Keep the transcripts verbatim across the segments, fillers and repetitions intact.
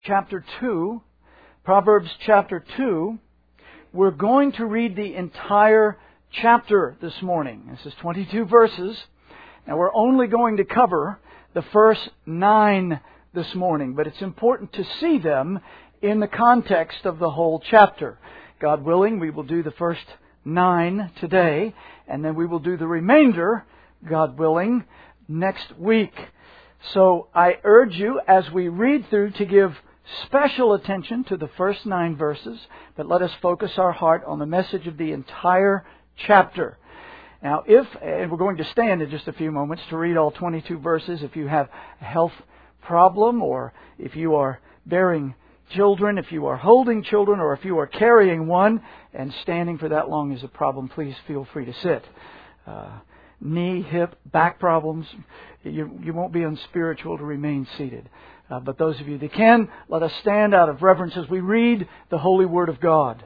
chapter two, Proverbs chapter two. We're going to read the entire chapter this morning. This is twenty-two verses. Now we're only going to cover the first nine this morning, but it's important to see them in the context of the whole chapter. God willing, we will do the first nine today, and then we will do the remainder, God willing, next week. So I urge you, as we read through, to give special attention to the first nine verses, but let us focus our heart on the message of the entire chapter. Now, if, and we're going to stand in just a few moments to read all twenty-two verses, if you have a health problem, or if you are bearing children, if you are holding children, or if you are carrying one, and standing for that long is a problem, please feel free to sit. Uh, knee, hip, back problems, you, you won't be unspiritual to remain seated. Uh, but those of you that can, let us stand out of reverence as we read the holy word of God.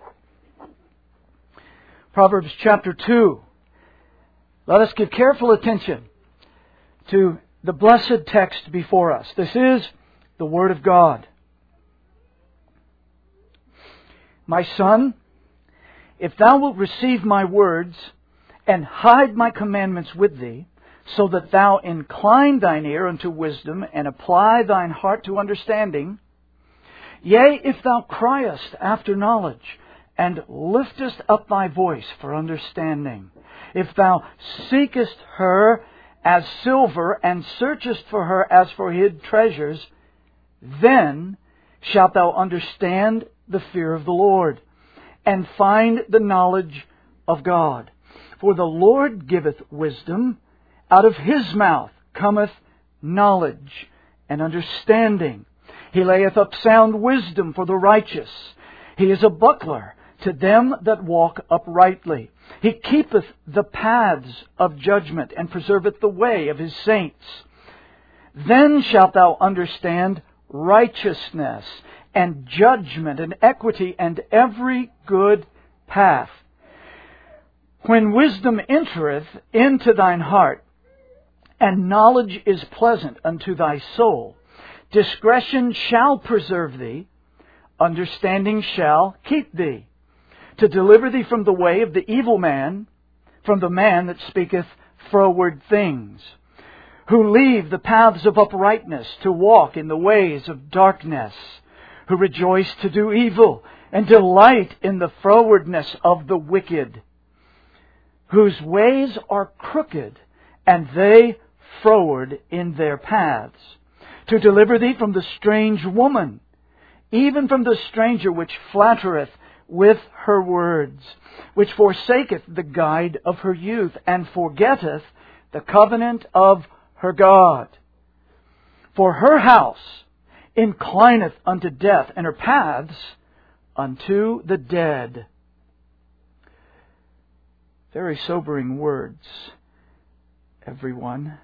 Proverbs chapter two. Let us give careful attention to the blessed text before us. This is the word of God. My son, if thou wilt receive my words and hide my commandments with thee, so that thou incline thine ear unto wisdom and apply thine heart to understanding, yea, if thou criest after knowledge and liftest up thy voice for understanding, if thou seekest her as silver and searchest for her as for hid treasures, then shalt thou understand the fear of the Lord and find the knowledge of God. For the Lord giveth wisdom, out of His mouth cometh knowledge and understanding. He layeth up sound wisdom for the righteous. He is a buckler to them that walk uprightly. He keepeth the paths of judgment and preserveth the way of His saints. Then shalt thou understand righteousness and judgment and equity and every good path. When wisdom entereth into thine heart, and knowledge is pleasant unto thy soul, discretion shall preserve thee, understanding shall keep thee, to deliver thee from the way of the evil man, from the man that speaketh froward things, who leave the paths of uprightness to walk in the ways of darkness, who rejoice to do evil and delight in the frowardness of the wicked, whose ways are crooked, and they froward in their paths, to deliver thee from the strange woman, even from the stranger which flattereth with her words, which forsaketh the guide of her youth, and forgetteth the covenant of her God. For her house inclineth unto death, and her paths unto the dead. Very sobering words, everyone.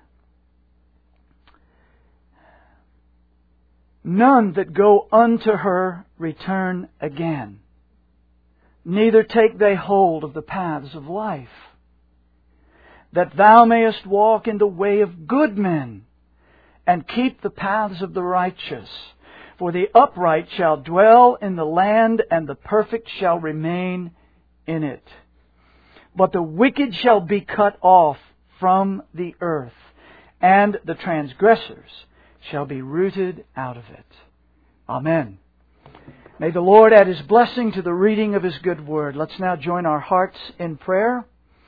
None that go unto her return again, neither take they hold of the paths of life, that thou mayest walk in the way of good men, and keep the paths of the righteous. For the upright shall dwell in the land, and the perfect shall remain in it. But the wicked shall be cut off from the earth, and the transgressors shall be rooted out of it. Amen. May the Lord add His blessing to the reading of His good word. Let's now join our hearts in prayer.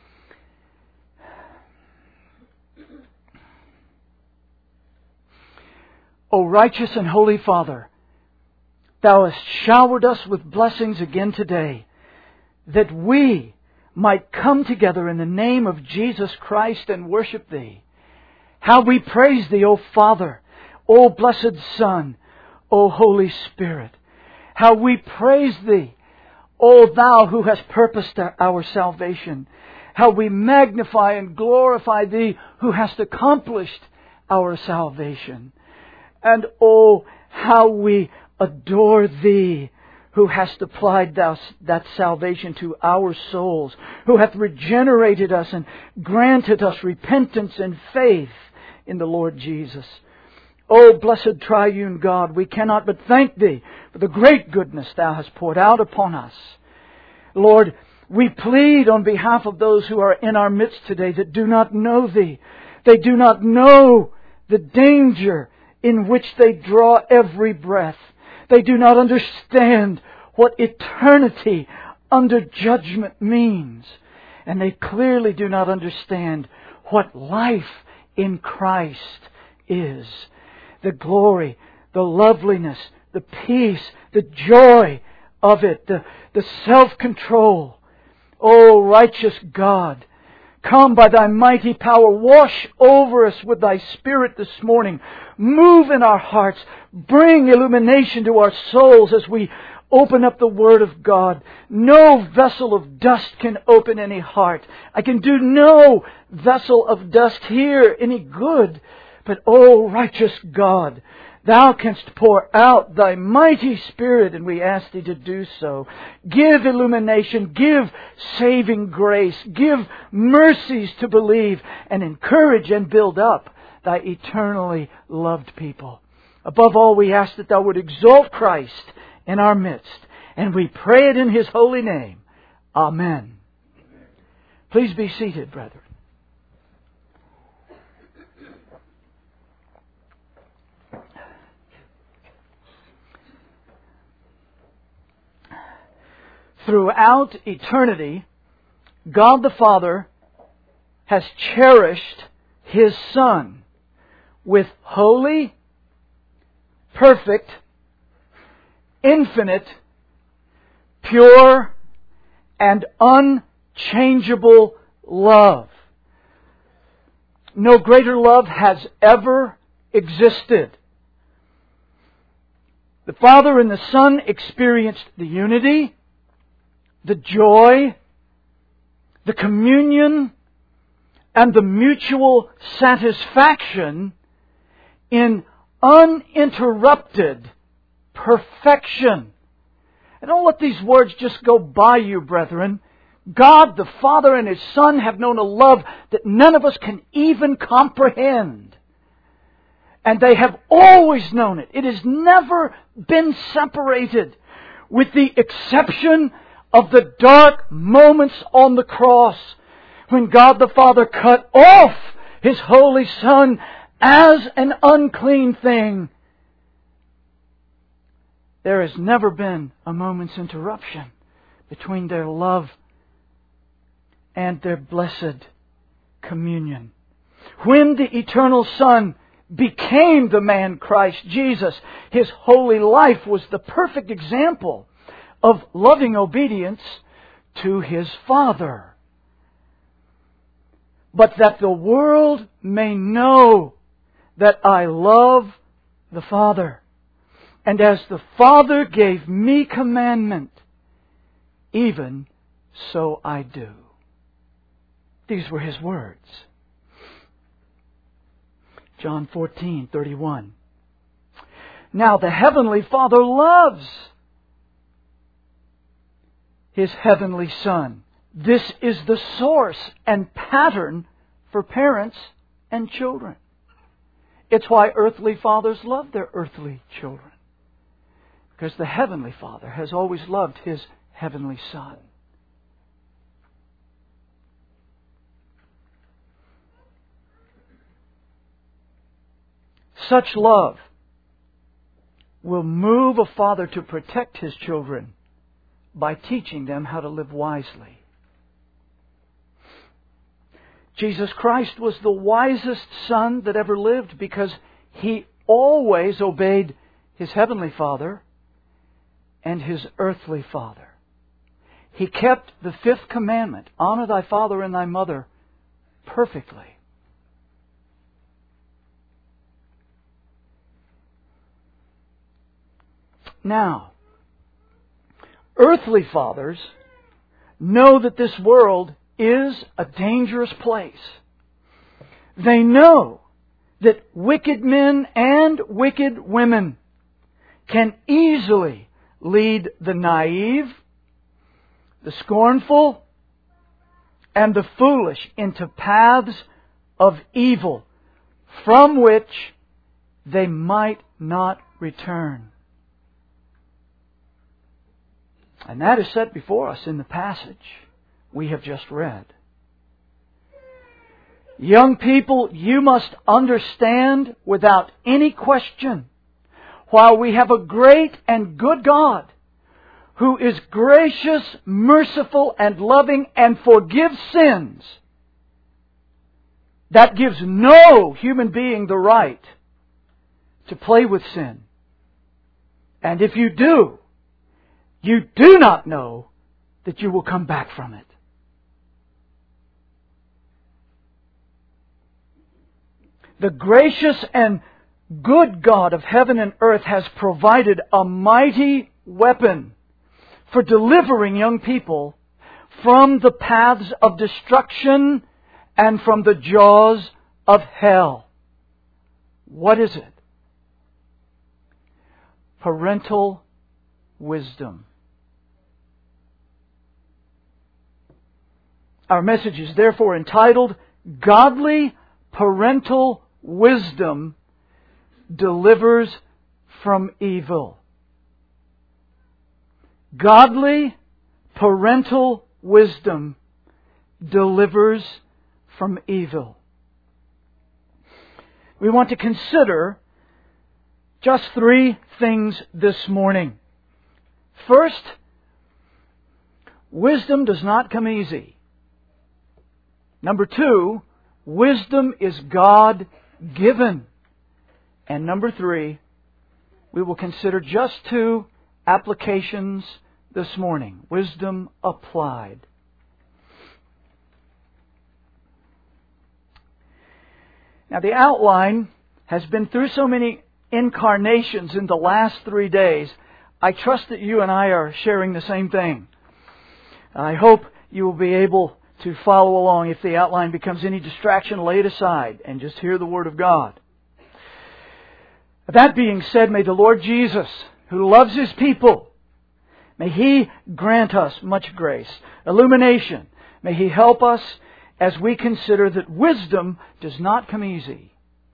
O righteous and holy Father, Thou hast showered us with blessings again today, that we might come together in the name of Jesus Christ and worship Thee. How we praise Thee, O Father, O blessed Son, O Holy Spirit. How we praise Thee, O Thou who hast purposed our salvation. How we magnify and glorify Thee who hast accomplished our salvation. And oh, how we adore Thee who hast applied thou, that salvation to our souls, who hath regenerated us and granted us repentance and faith in the Lord Jesus. O blessed triune God, we cannot but thank Thee for the great goodness Thou hast poured out upon us. Lord, we plead on behalf of those who are in our midst today that do not know Thee. They do not know the danger in which they draw every breath. They do not understand what eternity under judgment means. And they clearly do not understand what life in Christ is. The glory, the loveliness, the peace, the joy of it, the, the self-control. O righteous God, come by Thy mighty power, wash over us with Thy Spirit this morning. Move in our hearts. Bring illumination to our souls as we open up the Word of God. No vessel of dust can open any heart. I can do no vessel of dust here any good. But, O righteous God, Thou canst pour out Thy mighty Spirit, and we ask Thee to do so. Give illumination, give saving grace, give mercies to believe, and encourage and build up Thy eternally loved people. Above all, we ask that Thou would exalt Christ in our midst, and we pray it in His holy name. Amen. Please be seated, brethren. Throughout eternity, God the Father has cherished His Son with holy, perfect, infinite, pure, and unchangeable love. No greater love has ever existed. The Father and the Son experienced the unity, the joy, the communion, and the mutual satisfaction in uninterrupted perfection. And don't let these words just go by you, brethren. God the Father and His Son have known a love that none of us can even comprehend. And they have always known it. It has never been separated, with the exception of the dark moments on the cross, when God the Father cut off His holy Son as an unclean thing. There has never been a moment's interruption between their love and their blessed communion. When the eternal Son became the man Christ Jesus, His holy life was the perfect example of loving obedience to His Father. But that the world may know that I love the Father, and as the Father gave me commandment, even so I do. These were His words. John fourteen thirty-one. Now the Heavenly Father loves His Heavenly Son. This is the source and pattern for parents and children. It's why earthly fathers love their earthly children. Because the Heavenly Father has always loved His Heavenly Son. Such love will move a father to protect his children by teaching them how to live wisely. Jesus Christ was the wisest Son that ever lived because He always obeyed His Heavenly Father and His earthly Father. He kept the fifth commandment, honor thy father and thy mother, perfectly. Now, earthly fathers know that this world is a dangerous place. They know that wicked men and wicked women can easily lead the naive, the scornful, and the foolish into paths of evil from which they might not return. And that is set before us in the passage we have just read. Young people, you must understand without any question, while we have a great and good God who is gracious, merciful, and loving, and forgives sins, that gives no human being the right to play with sin. And if you do, you do not know that you will come back from it. The gracious and good God of heaven and earth has provided a mighty weapon for delivering young people from the paths of destruction and from the jaws of hell. What is it? Parental wisdom. Our message is therefore entitled, Godly Parental Wisdom Delivers from Evil. Godly parental wisdom delivers from evil. We want to consider just three things this morning. First, wisdom does not come easy. Number two, wisdom is God-given. And number three, we will consider just two applications this morning. Wisdom applied. Now, the outline has been through so many incarnations in the last three days. I trust that you and I are sharing the same thing. I hope you will be able to follow along. If the outline becomes any distraction, lay it aside and just hear the Word of God. That being said, may the Lord Jesus, who loves His people, may He grant us much grace, illumination. May He help us as we consider that wisdom does not come easy.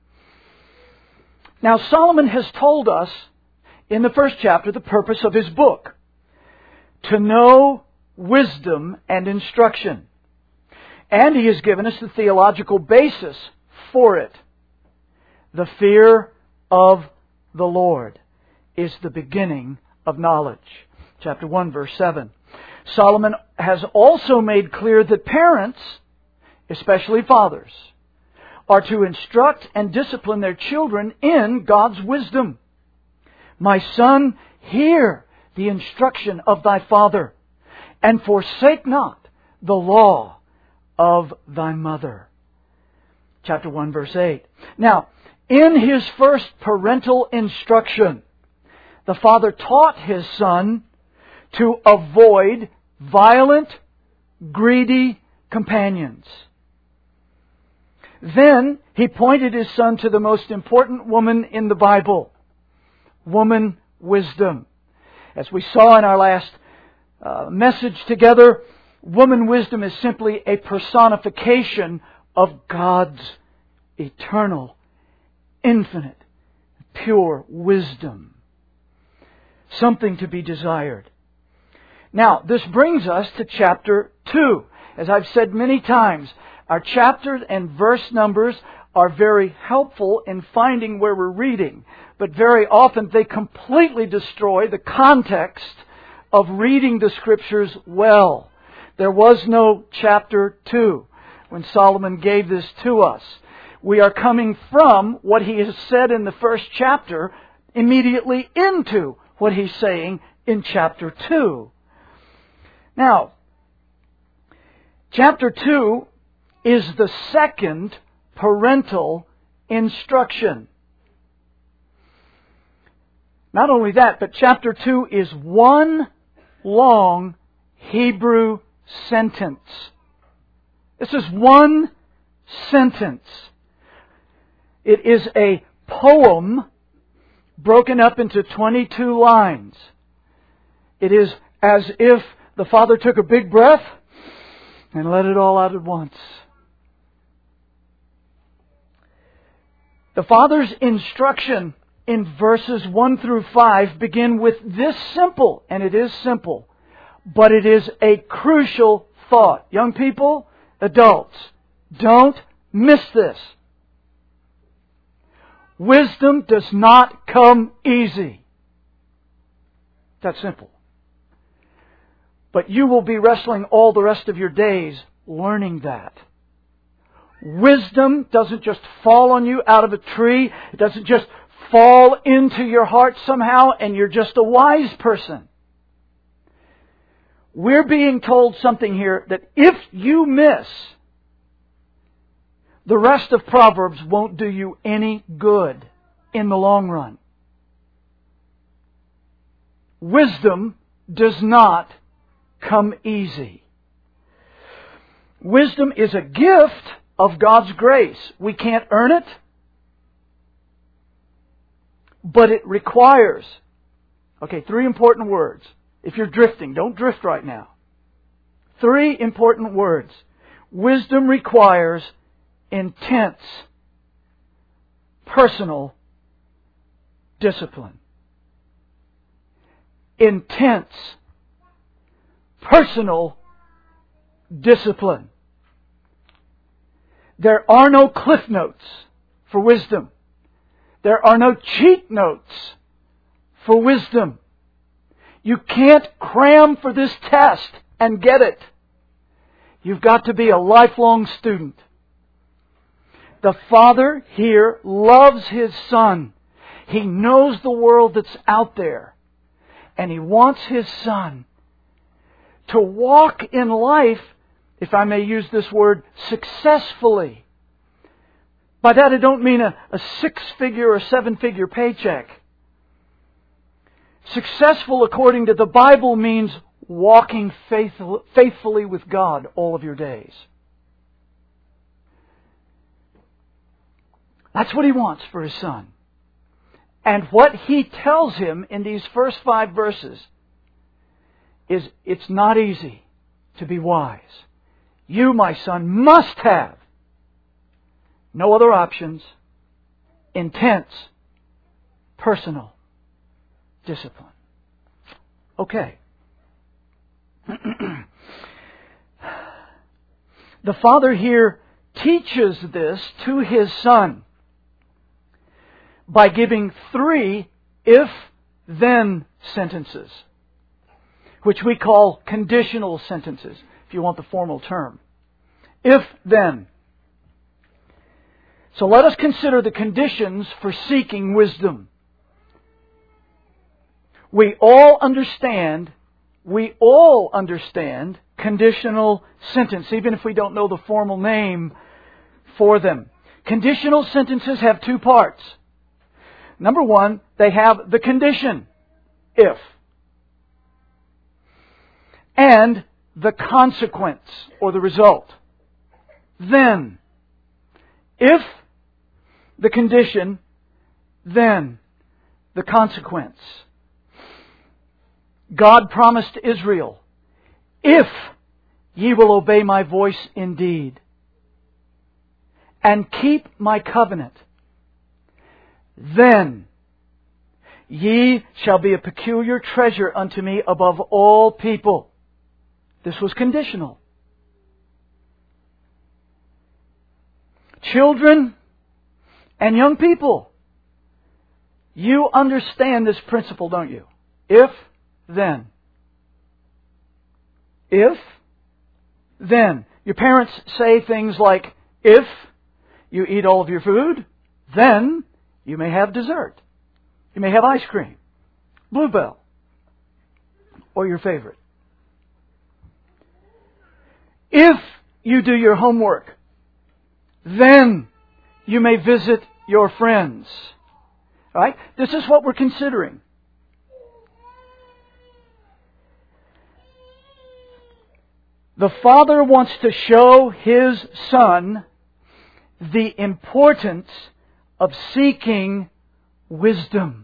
Now, Solomon has told us in the first chapter the purpose of his book: to know wisdom and instruction. And he has given us the theological basis for it. The fear of the Lord is the beginning of knowledge. Chapter one, verse seven. Solomon has also made clear that parents, especially fathers, are to instruct and discipline their children in God's wisdom. My son, hear the instruction of thy father, and forsake not the law of thy mother. Chapter one, verse eight. Now, in his first parental instruction, the father taught his son to avoid violent, greedy companions. Then he pointed his son to the most important woman in the Bible, woman wisdom. As we saw in our last uh, message together, woman wisdom is simply a personification of God's eternal, infinite, pure wisdom. Something to be desired. Now, this brings us to chapter two. As I've said many times, our chapters and verse numbers are very helpful in finding where we're reading, but very often they completely destroy the context of reading the Scriptures well. There was no chapter two when Solomon gave this to us. We are coming from what he has said in the first chapter immediately into what he's saying in chapter two. Now, chapter two is the second parental instruction. Not only that, but chapter two is one long Hebrew sentence. This is one sentence. It is a poem broken up into twenty-two lines. It is as if the father took a big breath and let it all out at once. The Father's instruction in verses one through five begin with this simple, and it is simple, but it is a crucial thought. Young people, adults, don't miss this. Wisdom does not come easy. That's simple. But you will be wrestling all the rest of your days learning that. Wisdom doesn't just fall on you out of a tree. It doesn't just fall into your heart somehow and you're just a wise person. We're being told something here that if you miss, the rest of Proverbs won't do you any good in the long run. Wisdom does not come easy. Wisdom is a gift of God's grace. We can't earn it, but it requires, okay, three important words. If you're drifting, don't drift right now. Three important words. Wisdom requires intense, personal discipline. Intense, personal discipline. There are no cliff notes for wisdom. There are no cheat notes for wisdom. You can't cram for this test and get it. You've got to be a lifelong student. The Father here loves His Son. He knows the world that's out there. And He wants His Son to walk in life, if I may use this word, successfully. By that I don't mean a, a six-figure or seven-figure paycheck. Successful, according to the Bible, means walking faithful, faithfully with God all of your days. That's what He wants for His Son. And what He tells him in these first five verses is it's not easy to be wise. You, my son, must have no other options, intense, personal discipline. Okay. The Father here teaches this to His Son by giving three if-then sentences, which we call conditional sentences, if you want the formal term. If-then. So let us consider the conditions for seeking wisdom. We all understand, we all understand conditional sentence, even if we don't know the formal name for them. Conditional sentences have two parts. Number one, they have the condition, if, and the consequence, or the result, then. If the condition, then the consequence. God promised to Israel, if ye will obey my voice indeed, and keep my covenant, then ye shall be a peculiar treasure unto me above all people. This was conditional. Children and young people, you understand this principle, don't you? If, then. If, then. Your parents say things like, if you eat all of your food, then you may have dessert. You may have ice cream, Bluebell, or your favorite. If you do your homework, then you may visit your friends. All right? This is what we're considering. The Father wants to show His Son the importance of seeking wisdom.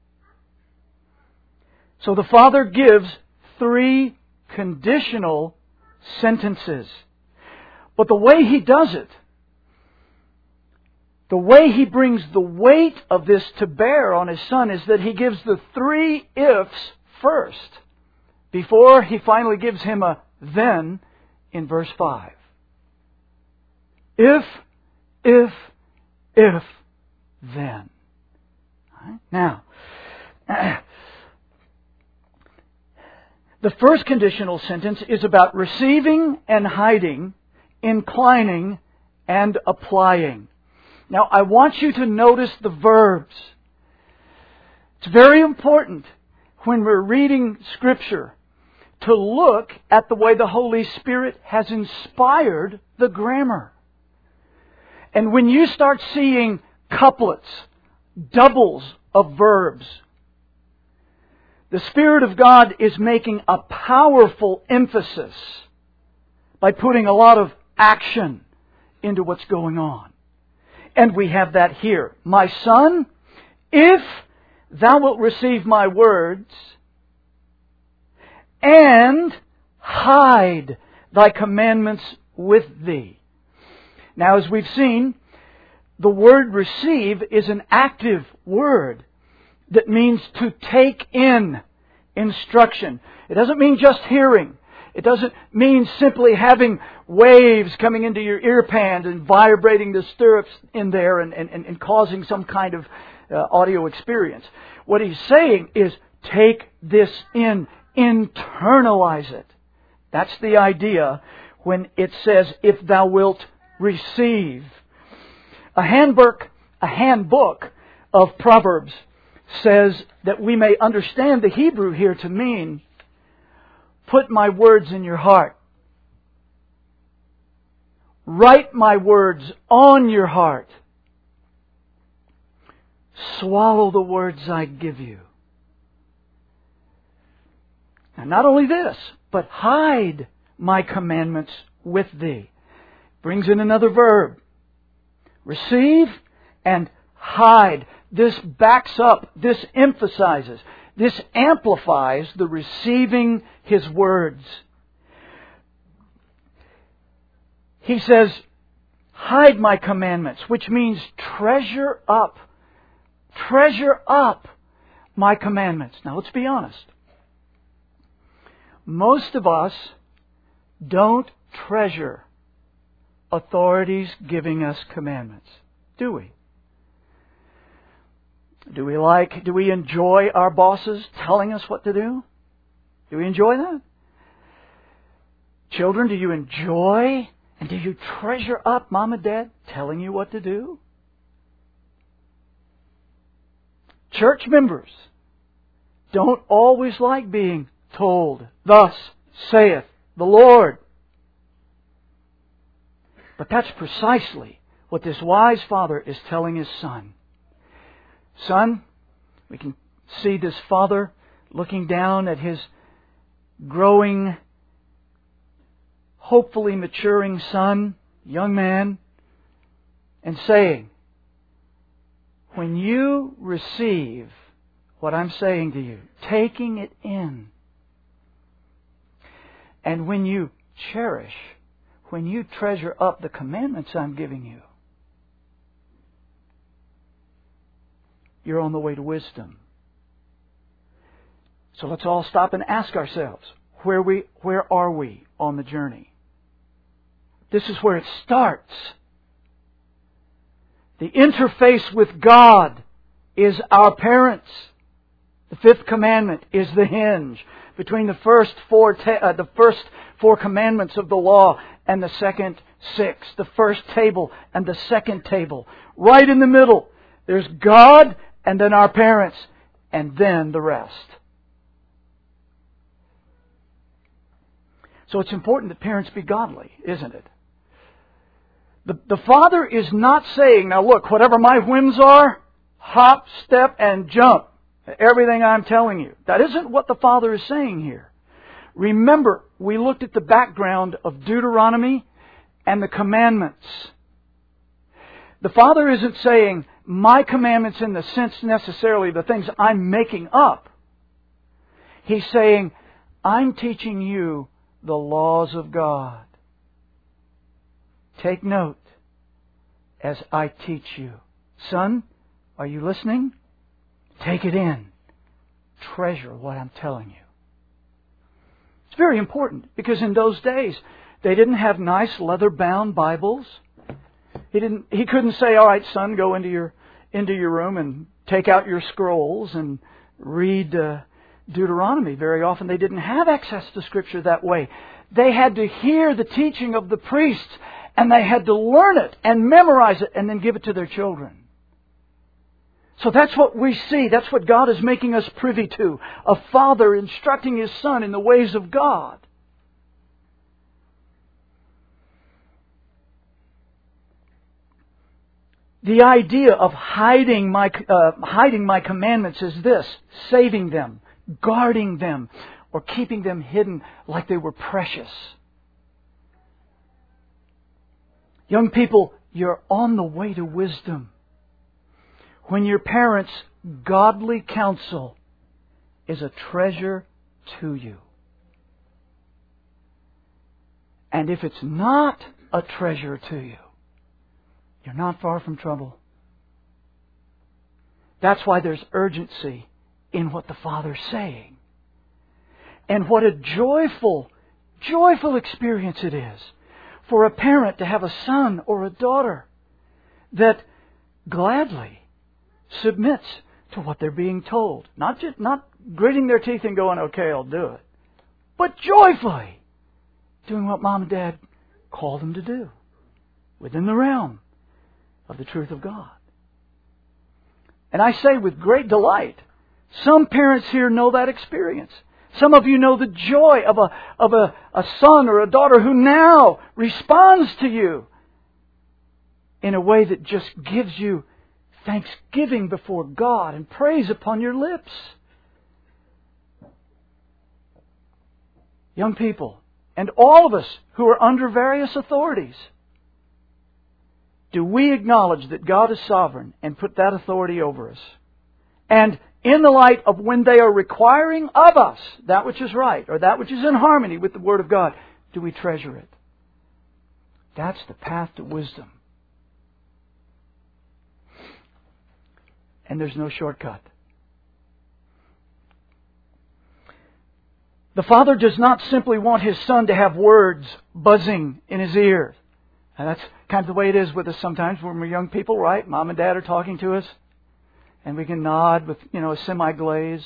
So the Father gives three conditional sentences. But the way He does it the way He brings the weight of this to bear on His Son is that He gives the three ifs first, before He finally gives him a then in verse five. If, if, if, then. Right? Now, the first conditional sentence is about receiving and hiding, inclining and applying. Now, I want you to notice the verbs. It's very important when we're reading Scripture to look at the way the Holy Spirit has inspired the grammar. And when you start seeing couplets, doubles of verbs, the Spirit of God is making a powerful emphasis by putting a lot of action into what's going on. And we have that here. My son, if thou wilt receive my words and hide thy commandments with thee. Now, as we've seen, the word receive is an active word that means to take in instruction. It doesn't mean just hearing. It doesn't mean simply having waves coming into your ear pan and vibrating the stirrups in there and, and, and causing some kind of uh, audio experience. What he's saying is take this in, internalize it. That's the idea when it says, if thou wilt receive. A handbook, a handbook of Proverbs says that we may understand the Hebrew here to mean, put my words in your heart. Write my words on your heart. Swallow the words I give you. And not only this, but hide my commandments with thee. Brings in another verb. Receive and hide. This backs up, this emphasizes, this amplifies the receiving His words. He says, hide my commandments, which means treasure up. Treasure up my commandments. Now let's be honest. Most of us don't treasure authorities giving us commandments, do we? Do we like, do we enjoy our bosses telling us what to do? Do we enjoy that? Children, do you enjoy and do you treasure up Mom and Dad telling you what to do? Church members don't always like being told, thus saith the Lord. But that's precisely what this wise father is telling his son. Son, we can see this father looking down at his growing, hopefully maturing son, young man, and saying, when you receive what I'm saying to you, taking it in, and when you cherish, when you treasure up the commandments I'm giving you, you're on the way to wisdom. So let's all stop and ask ourselves, where we, where are we on the journey? This is where it starts. The interface with God is our parents. The fifth commandment is the hinge between the first four, ta- uh, the first four commandments of the law and the second six. The first table and the second table. Right in the middle, there's God and then our parents and then the rest. So it's important that parents be godly, isn't it? The, the father is not saying, now look, whatever my whims are, hop, step, and jump. Everything I'm telling you. That isn't what the father is saying here. Remember, we looked at the background of Deuteronomy and the commandments. The father isn't saying, my commandments in the sense necessarily the things I'm making up. He's saying, I'm teaching you the laws of God. Take note. as I teach you. Son, are you listening? Take it in. Treasure what I'm telling you. It's very important because in those days they didn't have nice leather-bound Bibles. He didn't. He couldn't say, "All right, son, go into your into your room and take out your scrolls and read uh, Deuteronomy." Very often they didn't have access to Scripture that way. They had to hear the teaching of the priests, and they had to learn it and memorize it and then give it to their children. So that's what we see. That's what God is making us privy to. A father instructing his son in the ways of God. The idea of hiding my uh, hiding my commandments is this: saving them, guarding them, or keeping them hidden like they were precious. Young people, you're on the way to wisdom when your parents' godly counsel is a treasure to you. And if it's not a treasure to you, you're not far from trouble. That's why there's urgency in what the Father's saying. And what a joyful, joyful experience it is for a parent to have a son or a daughter that gladly submits to what they're being told. Not just not gritting their teeth and going, "Okay, I'll do it," but joyfully doing what mom and dad call them to do within the realm of the truth of God. And I say with great delight, some parents here know that experience. Some of you know the joy of a of a, a son or a daughter who now responds to you in a way that just gives you thanksgiving before God and praise upon your lips. Young people, and all of us who are under various authorities, do we acknowledge that God is sovereign and put that authority over us? And in the light of when they are requiring of us that which is right or that which is in harmony with the Word of God, do we treasure it? That's the path to wisdom. And there's no shortcut. The Father does not simply want His Son to have words buzzing in His ears. And that's kind of the way it is with us sometimes when we're young people, right? Mom and Dad are talking to us. And we can nod with, you know, a semi-glaze.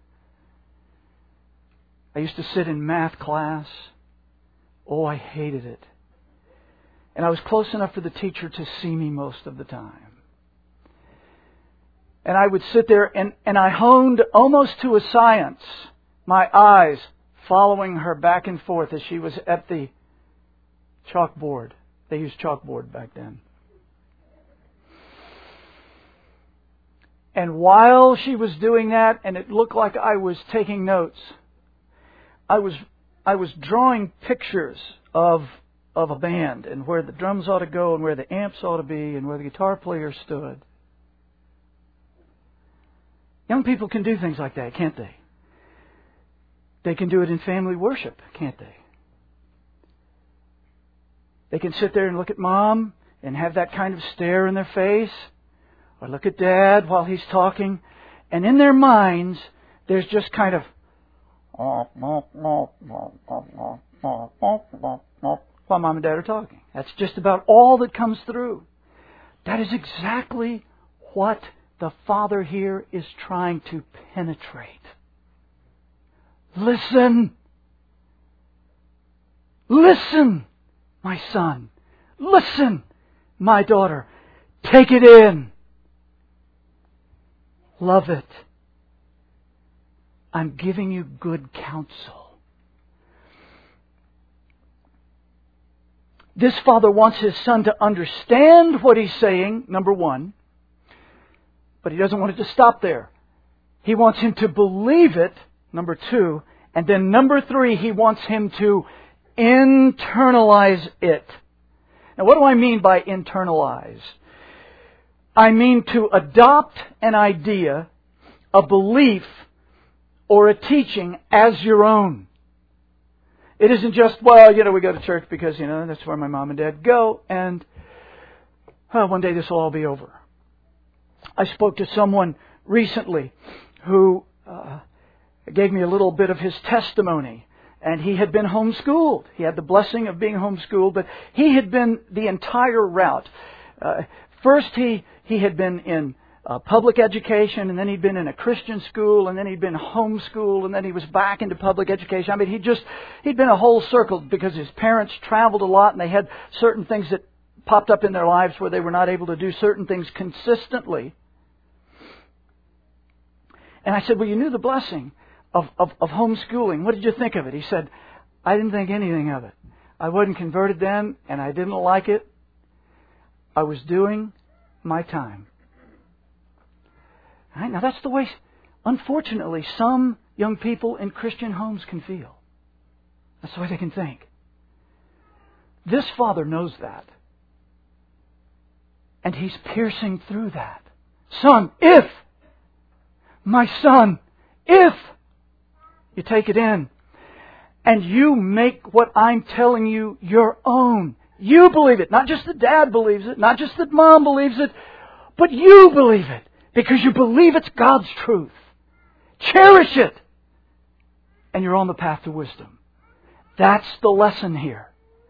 I used to sit in math class. Oh, I hated it. And I was close enough for the teacher to see me most of the time. And I would sit there and, and I honed almost to a science my eyes following her back and forth as she was at the chalkboard. They used chalkboard back then. And while she was doing that, and it looked like I was taking notes, I was I was drawing pictures of of a band and where the drums ought to go and where the amps ought to be and where the guitar player stood. Young people can do things like that, can't they? They can do it in family worship, can't they? They can sit there and look at Mom and have that kind of stare in their face. Or look at Dad while he's talking. And in their minds, there's just kind of while Mom and Dad are talking. That's just about all that comes through. That is exactly what the Father here is trying to penetrate. Listen. Listen, my son. Listen, my daughter. Take it in. Love it. I'm giving you good counsel. This father wants his son to understand what he's saying, number one. But he doesn't want it to stop there. He wants him to believe it, number two. And then number three, he wants him to internalize it. Now, what do I mean by internalize? I mean to adopt an idea, a belief, or a teaching as your own. It isn't just, well, you know, we go to church because, you know, that's where my mom and dad go, and well, one day this will all be over. I spoke to someone recently who uh, gave me a little bit of his testimony. And he had been homeschooled. He had the blessing of being homeschooled, but he had been the entire route. Uh, first, he, he had been in uh, public education, and then he'd been in a Christian school, and then he'd been homeschooled, and then he was back into public education. I mean, he just, he'd been a whole circle because his parents traveled a lot, and they had certain things that popped up in their lives where they were not able to do certain things consistently. And I said, well, you knew the blessing Of, of, of homeschooling. What did you think of it? He said, I didn't think anything of it. I wasn't converted then, and I didn't like it. I was doing my time. All right? Now that's the way, unfortunately, some young people in Christian homes can feel. That's the way they can think. This father knows that. And he's piercing through that. Son, if, my son, if you take it in and you make what I'm telling you your own. You believe it. Not just that Dad believes it. Not just that Mom believes it. But you believe it. Because you believe it's God's truth. Cherish it. And you're on the path to wisdom. That's the lesson here.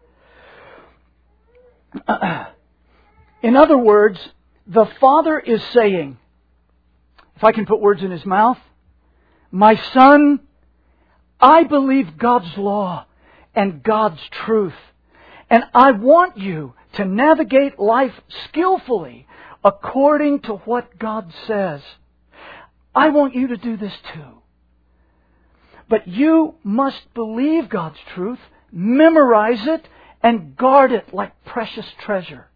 In other words, the Father is saying, if I can put words in His mouth, my son, I believe God's law and God's truth. And I want you to navigate life skillfully according to what God says. I want you to do this too. But you must believe God's truth, memorize it, and guard it like precious treasure.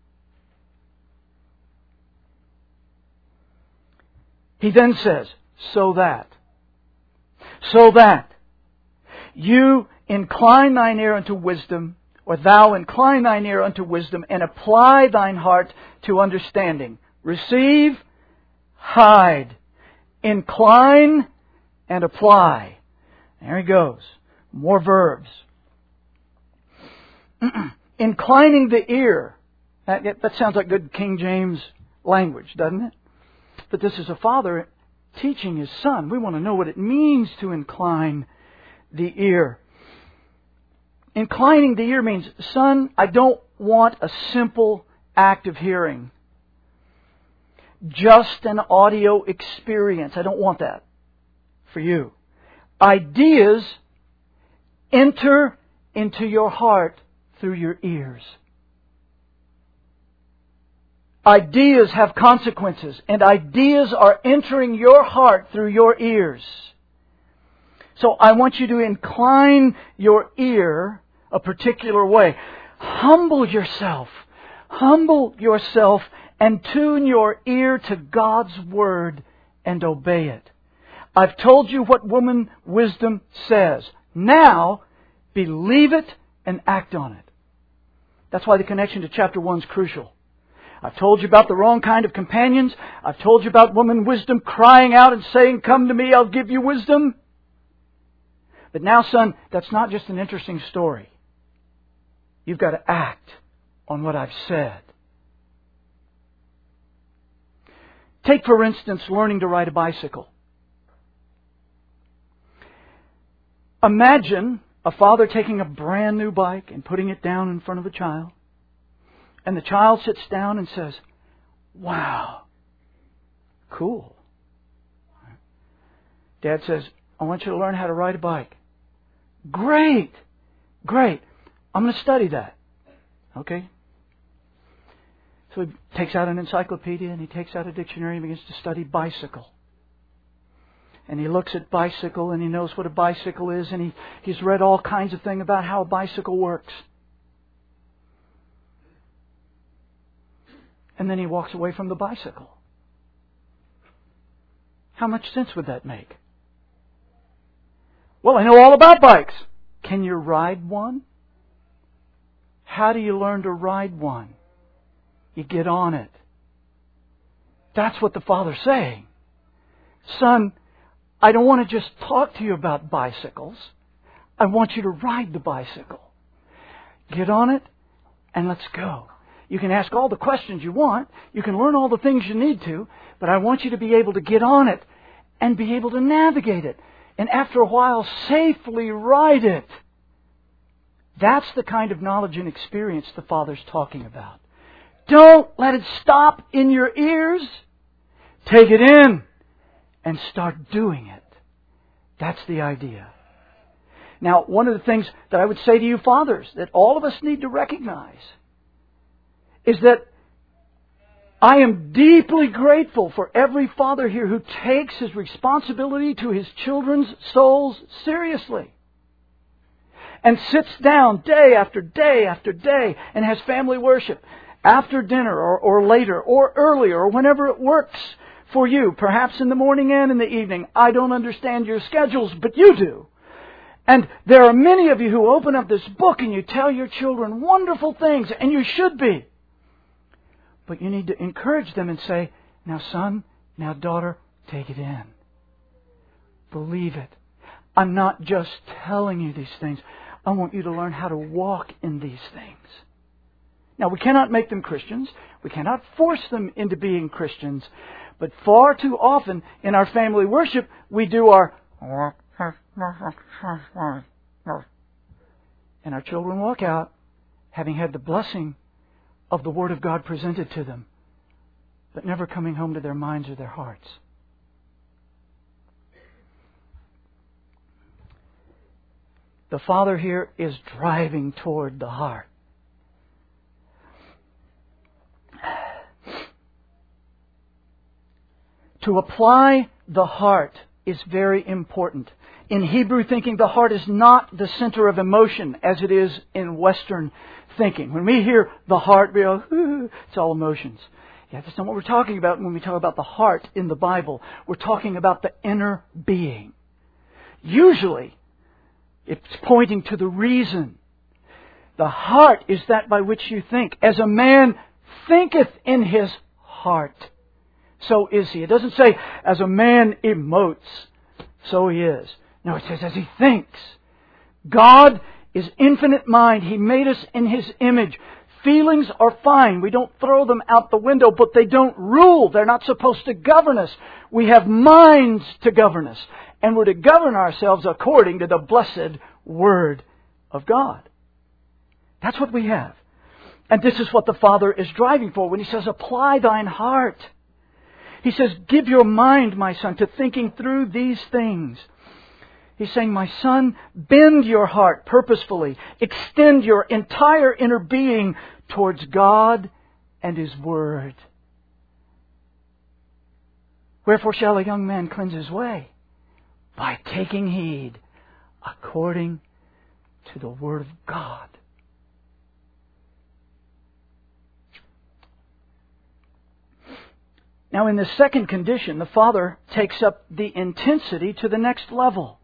He then says, so that. So that you incline thine ear unto wisdom, or thou incline thine ear unto wisdom, and apply thine heart to understanding. Receive, hide, incline, and apply. There he goes. More verbs. Inclining the ear. That, that sounds like good King James language, doesn't it? But this is a father teaching his son. We want to know what it means to incline the ear. Inclining the ear means, son, I don't want a simple act of hearing. Just an audio experience. I don't want that for you. Ideas enter into your heart through your ears. Ideas have consequences, and ideas are entering your heart through your ears. So I want you to incline your ear a particular way. Humble yourself. Humble yourself and tune your ear to God's Word and obey it. I've told you what woman wisdom says. Now, believe it and act on it. That's why the connection to chapter one is crucial. I've told you about the wrong kind of companions. I've told you about woman wisdom crying out and saying, come to me, I'll give you wisdom. But now, son, that's not just an interesting story. You've got to act on what I've said. Take, for instance, learning to ride a bicycle. Imagine a father taking a brand new bike and putting it down in front of a child. And the child sits down and says, wow, cool. Dad says, I want you to learn how to ride a bike. Great, great. I'm going to study that. Okay? So he takes out an encyclopedia and he takes out a dictionary and begins to study bicycle. And he looks at bicycle and he knows what a bicycle is, and he, he's read all kinds of things about how a bicycle works. And then he walks away from the bicycle. How much sense would that make? Well, I know all about bikes. Can you ride one? How do you learn to ride one? You get on it. That's what the Father's saying. Son, I don't want to just talk to you about bicycles. I want you to ride the bicycle. Get on it and let's go. You can ask all the questions you want. You can learn all the things you need to. But I want you to be able to get on it and be able to navigate it. And after a while, safely ride it. That's the kind of knowledge and experience the Father's talking about. Don't let it stop in your ears. Take it in and start doing it. That's the idea. Now, one of the things that I would say to you fathers that all of us need to recognize is that I am deeply grateful for every father here who takes his responsibility to his children's souls seriously. And sits down day after day after day and has family worship after dinner or, or later or earlier or whenever it works for you. Perhaps in the morning and in the evening. I don't understand your schedules, but you do. And there are many of you who open up this book and you tell your children wonderful things, and you should be. But you need to encourage them and say, now son, now daughter, take it in. Believe it. I'm not just telling you these things. I want you to learn how to walk in these things. Now, we cannot make them Christians. We cannot force them into being Christians. But far too often in our family worship, we do our... And our children walk out having had the blessing of the Word of God presented to them, but never coming home to their minds or their hearts. The Father here is driving toward the heart. To apply the heart is very important. In Hebrew thinking, the heart is not the center of emotion as it is in Western thinking. When we hear the heart, we go, ooh, it's all emotions. Yeah, that's not what we're talking about when we talk about the heart in the Bible. We're talking about the inner being. Usually, it's pointing to the reason. The heart is that by which you think. As a man thinketh in his heart, so is he. It doesn't say, as a man emotes, so he is. No, it says, as he thinks. God is infinite mind. He made us in His image. Feelings are fine. We don't throw them out the window, but they don't rule. They're not supposed to govern us. We have minds to govern us. And we're to govern ourselves according to the blessed Word of God. That's what we have. And this is what the Father is driving for when He says, apply thine heart. He says, give your mind, my son, to thinking through these things. He's saying, my son, bend your heart purposefully. Extend your entire inner being towards God and His Word. Wherefore shall a young man cleanse his way? By taking heed according to the Word of God. Now, in the second condition, the Father takes up the intensity to the next level.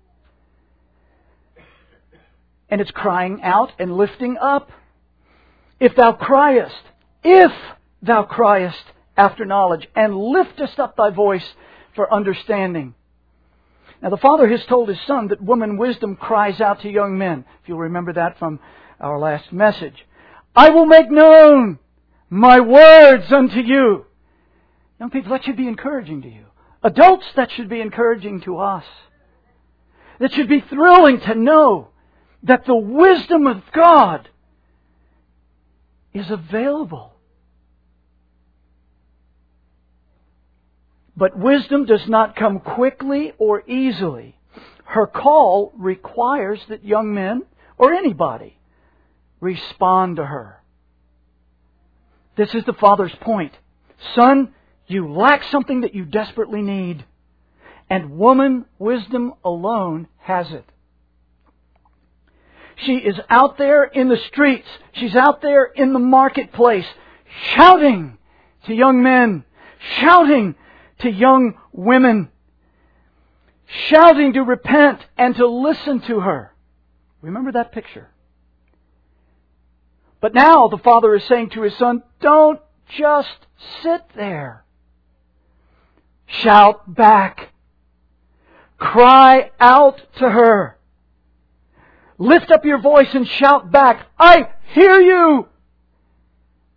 And it's crying out and lifting up. If thou criest, if thou criest after knowledge, and liftest up thy voice for understanding. Now, the Father has told His Son that woman wisdom cries out to young men. If you'll remember that from our last message. I will make known my words unto you. Young people, that should be encouraging to you. Adults, that should be encouraging to us. That should be thrilling to know that the wisdom of God is available. But wisdom does not come quickly or easily. Her call requires that young men, or anybody, respond to her. This is the Father's point. Son, you lack something that you desperately need. And woman, wisdom alone has it. She is out there in the streets. She's out there in the marketplace, shouting to young men, shouting to young women, shouting to repent and to listen to her. Remember that picture. But now the Father is saying to His Son, don't just sit there. Shout back. Cry out to her. Lift up your voice and shout back, I hear you.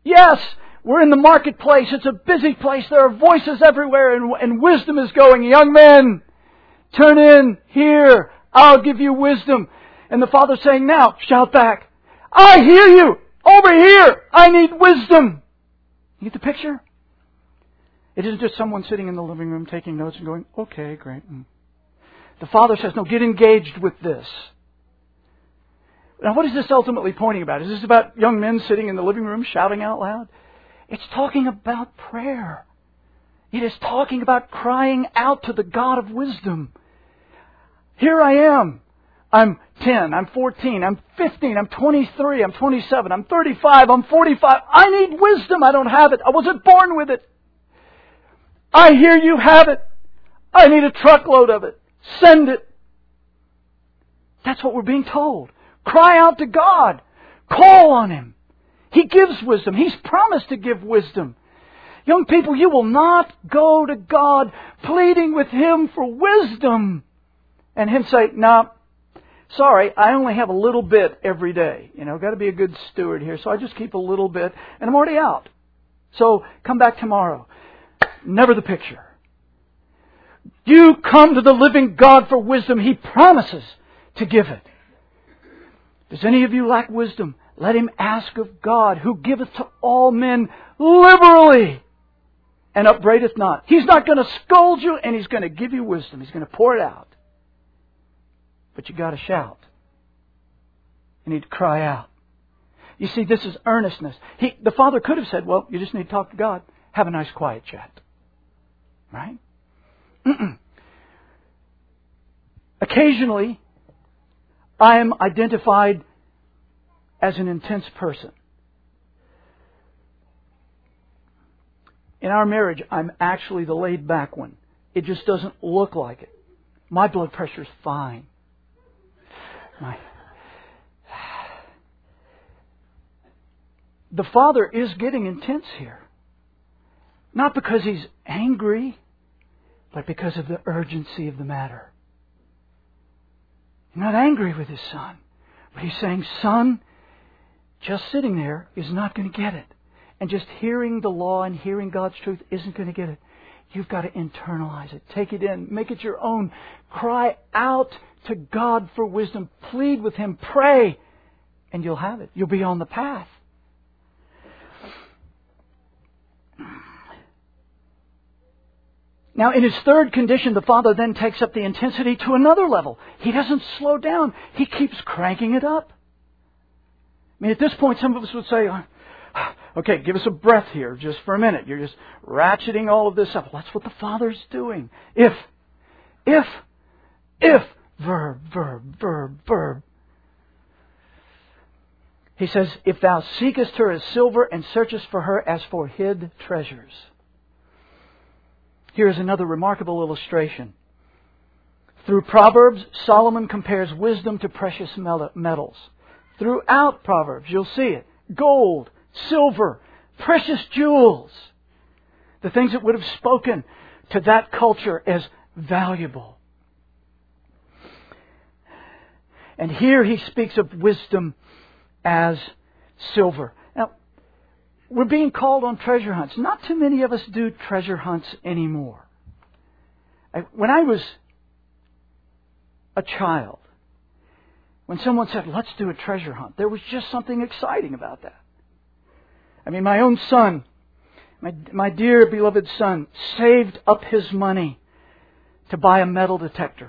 Yes, we're in the marketplace. It's a busy place. There are voices everywhere, and, and wisdom is going. Young men, turn in here. I'll give you wisdom. And the Father's saying, now, shout back, I hear you. Over here. I need wisdom. You get the picture? It isn't just someone sitting in the living room taking notes and going, okay, great. The Father says, no, get engaged with this. Now, what is this ultimately pointing about? Is this about young men sitting in the living room shouting out loud? It's talking about prayer. It is talking about crying out to the God of wisdom. Here I am. I'm ten, I'm fourteen, I'm fifteen, I'm twenty-three, I'm twenty-seven, I'm thirty-five, I'm forty-five. I need wisdom. I don't have it. I wasn't born with it. I hear you have it. I need a truckload of it. Send it. That's what we're being told. Cry out to God. Call on Him. He gives wisdom. He's promised to give wisdom. Young people, you will not go to God pleading with Him for wisdom and Him say, no, sorry, I only have a little bit every day. You know, got to be a good steward here, so I just keep a little bit and I'm already out. So come back tomorrow. Never the picture. You come to the living God for wisdom. He promises to give it. Does any of you lack wisdom? Let him ask of God, who giveth to all men liberally and upbraideth not. He's not going to scold you, and He's going to give you wisdom. He's going to pour it out. But you got to shout. You need to cry out. You see, this is earnestness. He, the Father could have said, well, you just need to talk to God. Have a nice quiet chat. Right? Mm-mm. Occasionally, I am identified as an intense person. In our marriage, I'm actually the laid back one. It just doesn't look like it. My blood pressure is fine. My... The Father is getting intense here. Not because He's angry, but because of the urgency of the matter. He's not angry with His Son. But He's saying, Son, just sitting there is not going to get it. And just hearing the law and hearing God's truth isn't going to get it. You've got to internalize it. Take it in. Make it your own. Cry out to God for wisdom. Plead with Him. Pray. And you'll have it. You'll be on the path. Now, in His third condition, the Father then takes up the intensity to another level. He doesn't slow down. He keeps cranking it up. I mean, at this point, some of us would say, okay, give us a breath here just for a minute. You're just ratcheting all of this up. Well, that's what the Father's doing. If, if, if, verb, verb, verb, verb. He says, if thou seekest her as silver and searchest for her as for hid treasures. Here's another remarkable illustration. Through Proverbs, Solomon compares wisdom to precious metals. Throughout Proverbs, you'll see it. Gold, silver, precious jewels. The things that would have spoken to that culture as valuable. And here he speaks of wisdom as silver. Now, we're being called on treasure hunts. Not too many of us do treasure hunts anymore. When I was a child, when someone said, let's do a treasure hunt, there was just something exciting about that. I mean, my own son, my, my dear beloved son, saved up his money to buy a metal detector.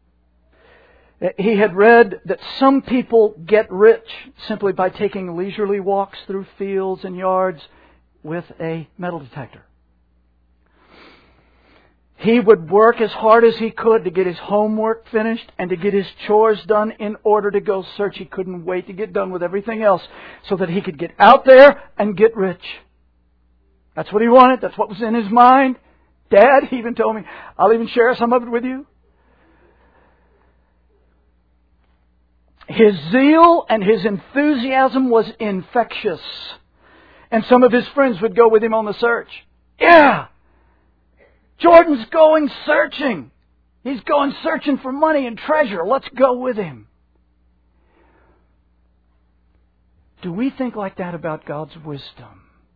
He had read that some people get rich simply by taking leisurely walks through fields and yards with a metal detector. He would work as hard as he could to get his homework finished and to get his chores done in order to go search. He couldn't wait to get done with everything else so that he could get out there and get rich. That's what he wanted. That's what was in his mind. Dad even told me, I'll even share some of it with you. His zeal and his enthusiasm was infectious. And some of his friends would go with him on the search. Yeah! Jordan's going searching. He's going searching for money and treasure. Let's go with him. Do we think like that about God's wisdom?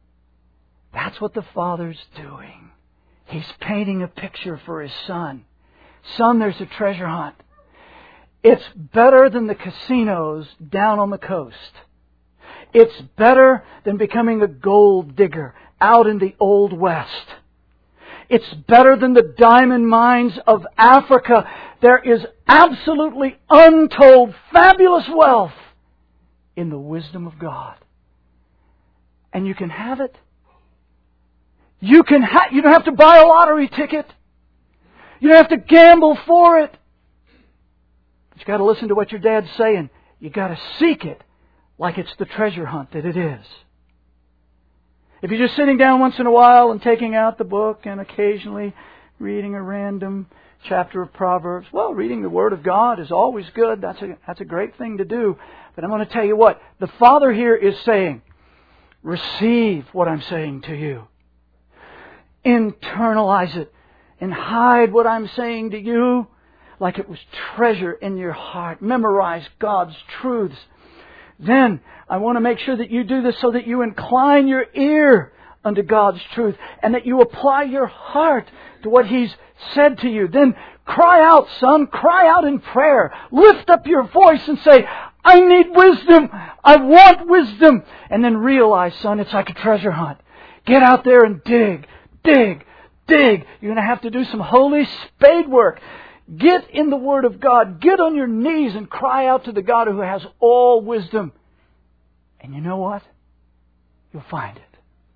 That's what the Father's doing. He's painting a picture for His Son. Son, there's a treasure hunt. It's better than the casinos down on the coast. It's better than becoming a gold digger out in the Old West. It's better than the diamond mines of Africa. There is absolutely untold, fabulous wealth in the wisdom of God. And you can have it. You can ha- you don't have to buy a lottery ticket. You don't have to gamble for it. But you got to listen to what your dad's saying. You got to seek it like it's the treasure hunt that it is. If you're just sitting down once in a while and taking out the book and occasionally reading a random chapter of Proverbs, well, reading the Word of God is always good. That's a, that's a great thing to do. But I'm going to tell you what, the Father here is saying, receive what I'm saying to you. Internalize it and hide what I'm saying to you like it was treasure in your heart. Memorize God's truths. Then, I want to make sure that you do this so that you incline your ear unto God's truth and that you apply your heart to what He's said to you. Then, cry out, son. Cry out in prayer. Lift up your voice and say, I need wisdom. I want wisdom. And then realize, son, it's like a treasure hunt. Get out there and dig, dig, dig. You're going to have to do some holy spade work. Get in the Word of God. Get on your knees and cry out to the God who has all wisdom. And you know what? You'll find it.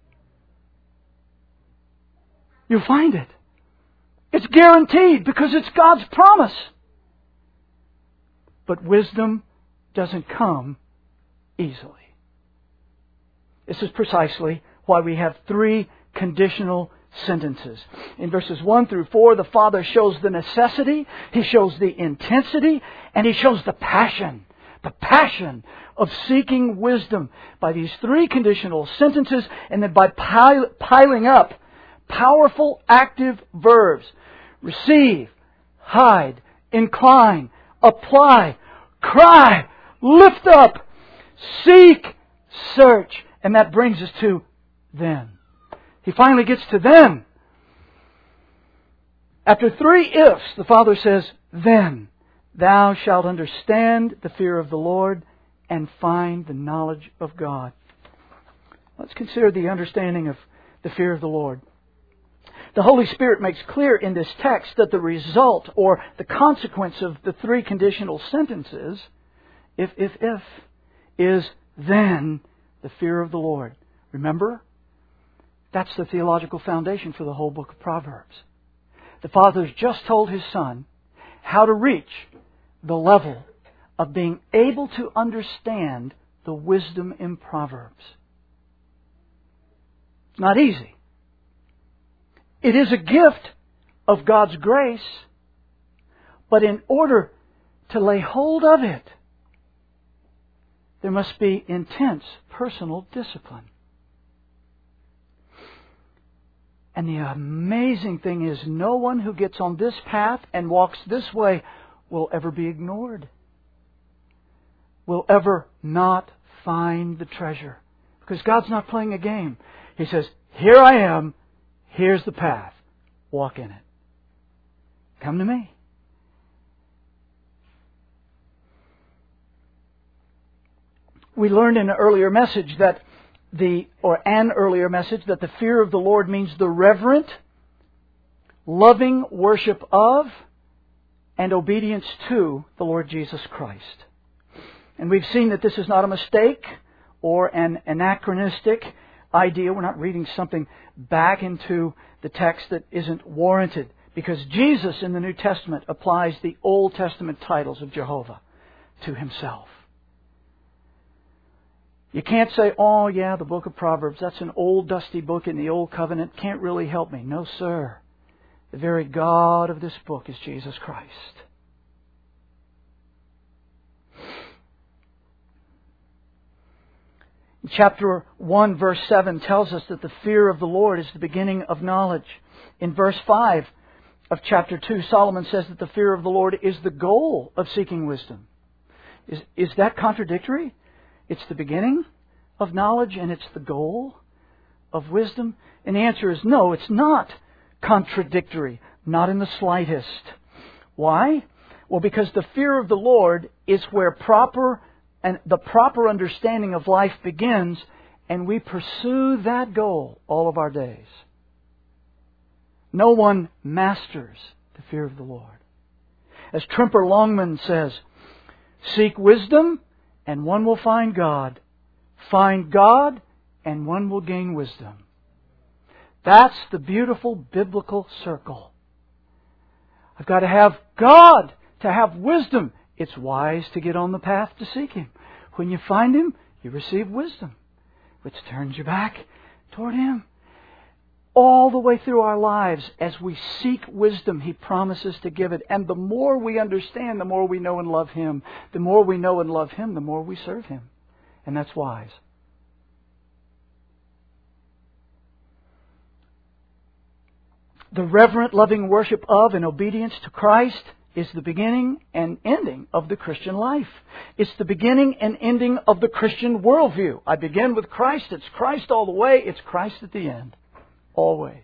You'll find it. It's guaranteed because it's God's promise. But wisdom doesn't come easily. This is precisely why we have three conditional sentences. In verses one through four, the Father shows the necessity, He shows the intensity, and He shows the passion. The passion of seeking wisdom by these three conditional sentences, and then by pile, piling up powerful active verbs. Receive, hide, incline, apply, cry, lift up, seek, search. And that brings us to then. He finally gets to then. After three ifs, the Father says, then thou shalt understand the fear of the Lord and find the knowledge of God. Let's consider the understanding of the fear of the Lord. The Holy Spirit makes clear in this text that the result or the consequence of the three conditional sentences, if, if, if, is then the fear of the Lord. Remember? That's the theological foundation for the whole book of Proverbs. The Father's just told His Son how to reach the level of being able to understand the wisdom in Proverbs. It's not easy. It is a gift of God's grace, but in order to lay hold of it, there must be intense personal discipline. And the amazing thing is, no one who gets on this path and walks this way will ever be ignored. Will ever not find the treasure. Because God's not playing a game. He says, here I am. Here's the path. Walk in it. Come to me. We learned in an earlier message that the, or an earlier message, that the fear of the Lord means the reverent, loving worship of, and obedience to the Lord Jesus Christ. And we've seen that this is not a mistake or an anachronistic idea. We're not reading something back into the text that isn't warranted, because Jesus in the New Testament applies the Old Testament titles of Jehovah to Himself. You can't say, oh yeah, the book of Proverbs, that's an old dusty book in the Old Covenant, can't really help me. No, sir. The very God of this book is Jesus Christ. Chapter one, verse seven tells us that the fear of the Lord is the beginning of knowledge. In verse five of chapter two, Solomon says that the fear of the Lord is the goal of seeking wisdom. Is, is that contradictory? It's the beginning of knowledge and it's the goal of wisdom? And the answer is no, it's not contradictory, not in the slightest. Why? Well, because the fear of the Lord is where proper and the proper understanding of life begins, and we pursue that goal all of our days. No one masters the fear of the Lord. As Tremper Longman says, seek wisdom and one will find God. Find God and one will gain wisdom. That's the beautiful biblical circle. I've got to have God to have wisdom. It's wise to get on the path to seek Him. When you find Him, you receive wisdom, which turns you back toward Him. All the way through our lives, as we seek wisdom, He promises to give it. And the more we understand, the more we know and love Him. The more we know and love Him, the more we serve Him. And that's wise. The reverent, loving worship of and obedience to Christ is the beginning and ending of the Christian life. It's the beginning and ending of the Christian worldview. I begin with Christ. It's Christ all the way. It's Christ at the end. Always.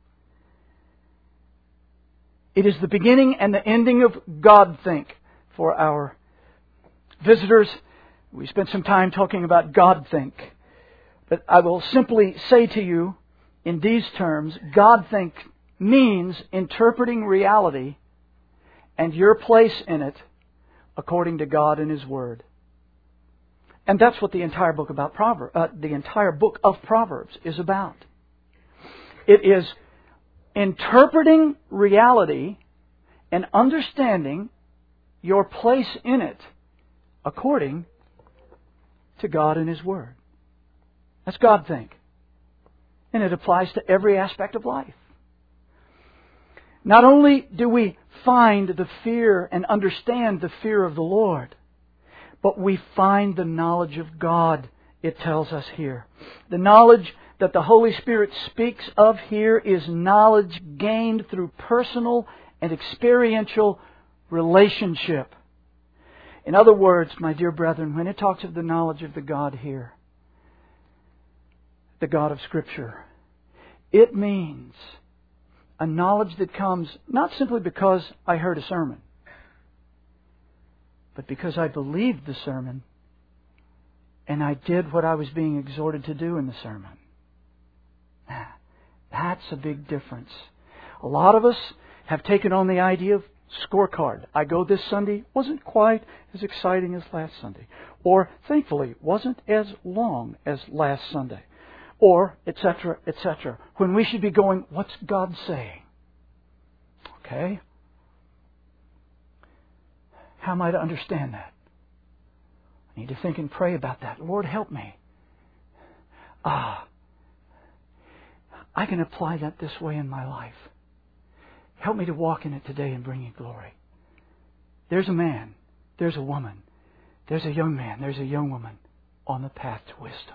It is the beginning and the ending of Godthink. For our visitors, we spent some time talking about Godthink. But I will simply say to you in these terms, Godthink means interpreting reality and your place in it according to God and His Word. And that's what the entire book about Proverbs, uh, the entire book of Proverbs is about. It is interpreting reality and understanding your place in it according to God and His Word. That's Godthink. And it applies to every aspect of life. Not only do we find the fear and understand the fear of the Lord, but we find the knowledge of God, it tells us here. The knowledge that the Holy Spirit speaks of here is knowledge gained through personal and experiential relationship. In other words, my dear brethren, when it talks of the knowledge of the God here, the God of Scripture, it means a knowledge that comes not simply because I heard a sermon, but because I believed the sermon and I did what I was being exhorted to do in the sermon. That's a big difference. A lot of us have taken on the idea of scorecard. I go this Sunday, wasn't quite as exciting as last Sunday. Or, thankfully, wasn't as long as last Sunday. Or, et cetera, et cetera. When we should be going, what's God saying? Okay? How am I to understand that? I need to think and pray about that. Lord, help me. Ah, I can apply that this way in my life. Help me to walk in it today and bring You glory. There's a man, there's a woman, there's a young man, there's a young woman on the path to wisdom.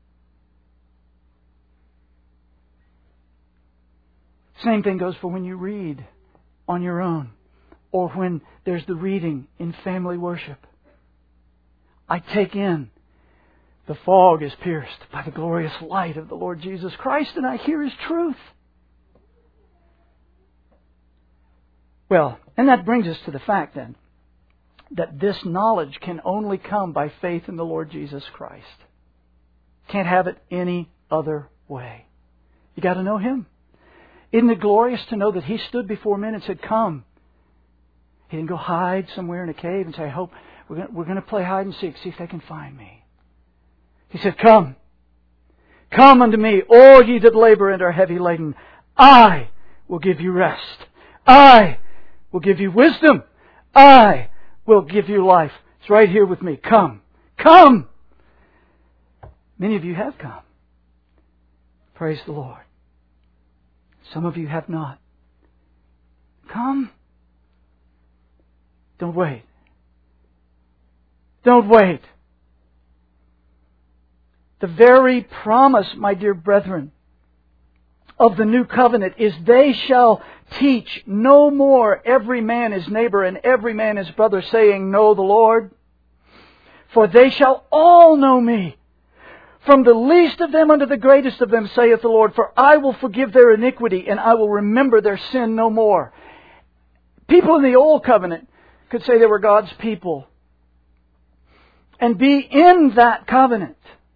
Same thing goes for when you read on your own or when there's the reading in family worship. I take in the fog is pierced by the glorious light of the Lord Jesus Christ, and I hear His truth. Well, and that brings us to the fact then that this knowledge can only come by faith in the Lord Jesus Christ. Can't have it any other way. You got to know Him. Isn't it glorious to know that He stood before men and said, come. He didn't go hide somewhere in a cave and say, I hope we're going, we're going to play hide and seek, see if they can find me. He said, come. Come unto me, all ye that labor and are heavy laden. I will give you rest. I will give you wisdom. I will give you life. It's right here with me. Come. Come. Many of you have come. Praise the Lord. Some of you have not. Come. Don't wait. Don't wait. The very promise, my dear brethren, of the new covenant is they shall teach no more every man his neighbor and every man his brother, saying, know the Lord. For they shall all know me. from the least of them unto the greatest of them, saith the Lord, for I will forgive their iniquity, and I will remember their sin no more. People in the Old Covenant could say they were God's people and be in that covenant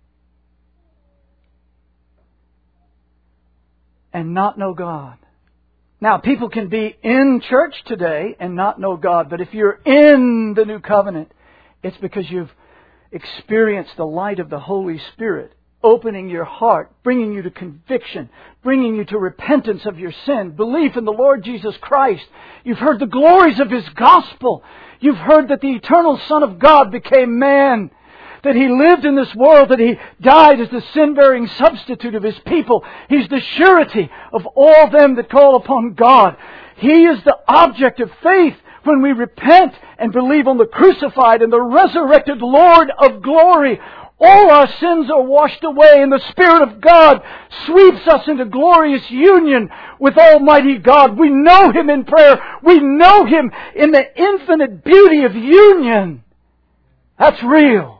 and not know God. Now, people can be in church today and not know God, but if you're in the new covenant, it's because you've experienced the light of the Holy Spirit, opening your heart, bringing you to conviction, bringing you to repentance of your sin, belief in the Lord Jesus Christ. You've heard the glories of His gospel. You've heard that the eternal Son of God became man, that He lived in this world, that He died as the sin-bearing substitute of His people. He's the surety of all them that call upon God. He is the object of faith when we repent and believe on the crucified and the resurrected Lord of glory. All our sins are washed away, and the Spirit of God sweeps us into glorious union with Almighty God. We know Him in prayer. We know Him in the infinite beauty of union. That's real.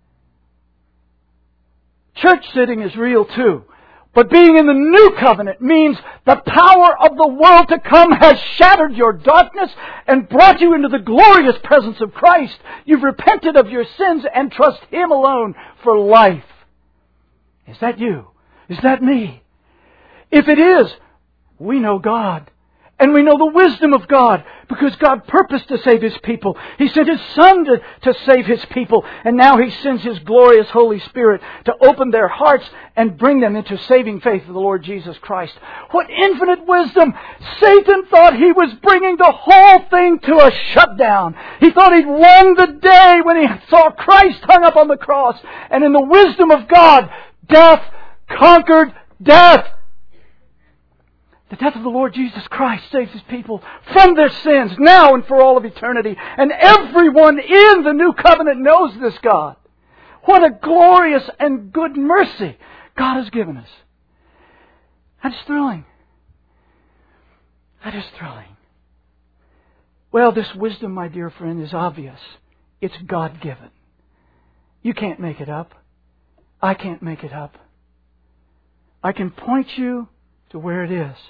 Church sitting is real too. But being in the new covenant means the power of the world to come has shattered your darkness and brought you into the glorious presence of Christ. You've repented of your sins and trust Him alone for life. Is that you? Is that me? If it is, we know God. And we know the wisdom of God, because God purposed to save His people. He sent His Son to, to save His people. And now He sends His glorious Holy Spirit to open their hearts and bring them into saving faith of the Lord Jesus Christ. What infinite wisdom! Satan thought he was bringing the whole thing to a shutdown. He thought he'd won the day when he saw Christ hung up on the cross. And in the wisdom of God, death conquered death. The death of the Lord Jesus Christ saves His people from their sins now and for all of eternity. And everyone in the new covenant knows this God. What a glorious and good mercy God has given us. That's thrilling. That is thrilling. Well, this wisdom, my dear friend, is obvious. It's God-given. You can't make it up. I can't make it up. I can point you to where it is.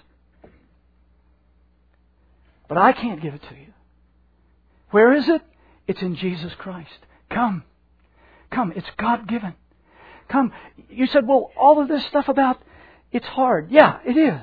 But I can't give it to you. Where is it? It's in Jesus Christ. Come. Come. It's God-given. Come. You said, well, all of this stuff about it's hard. Yeah, it is.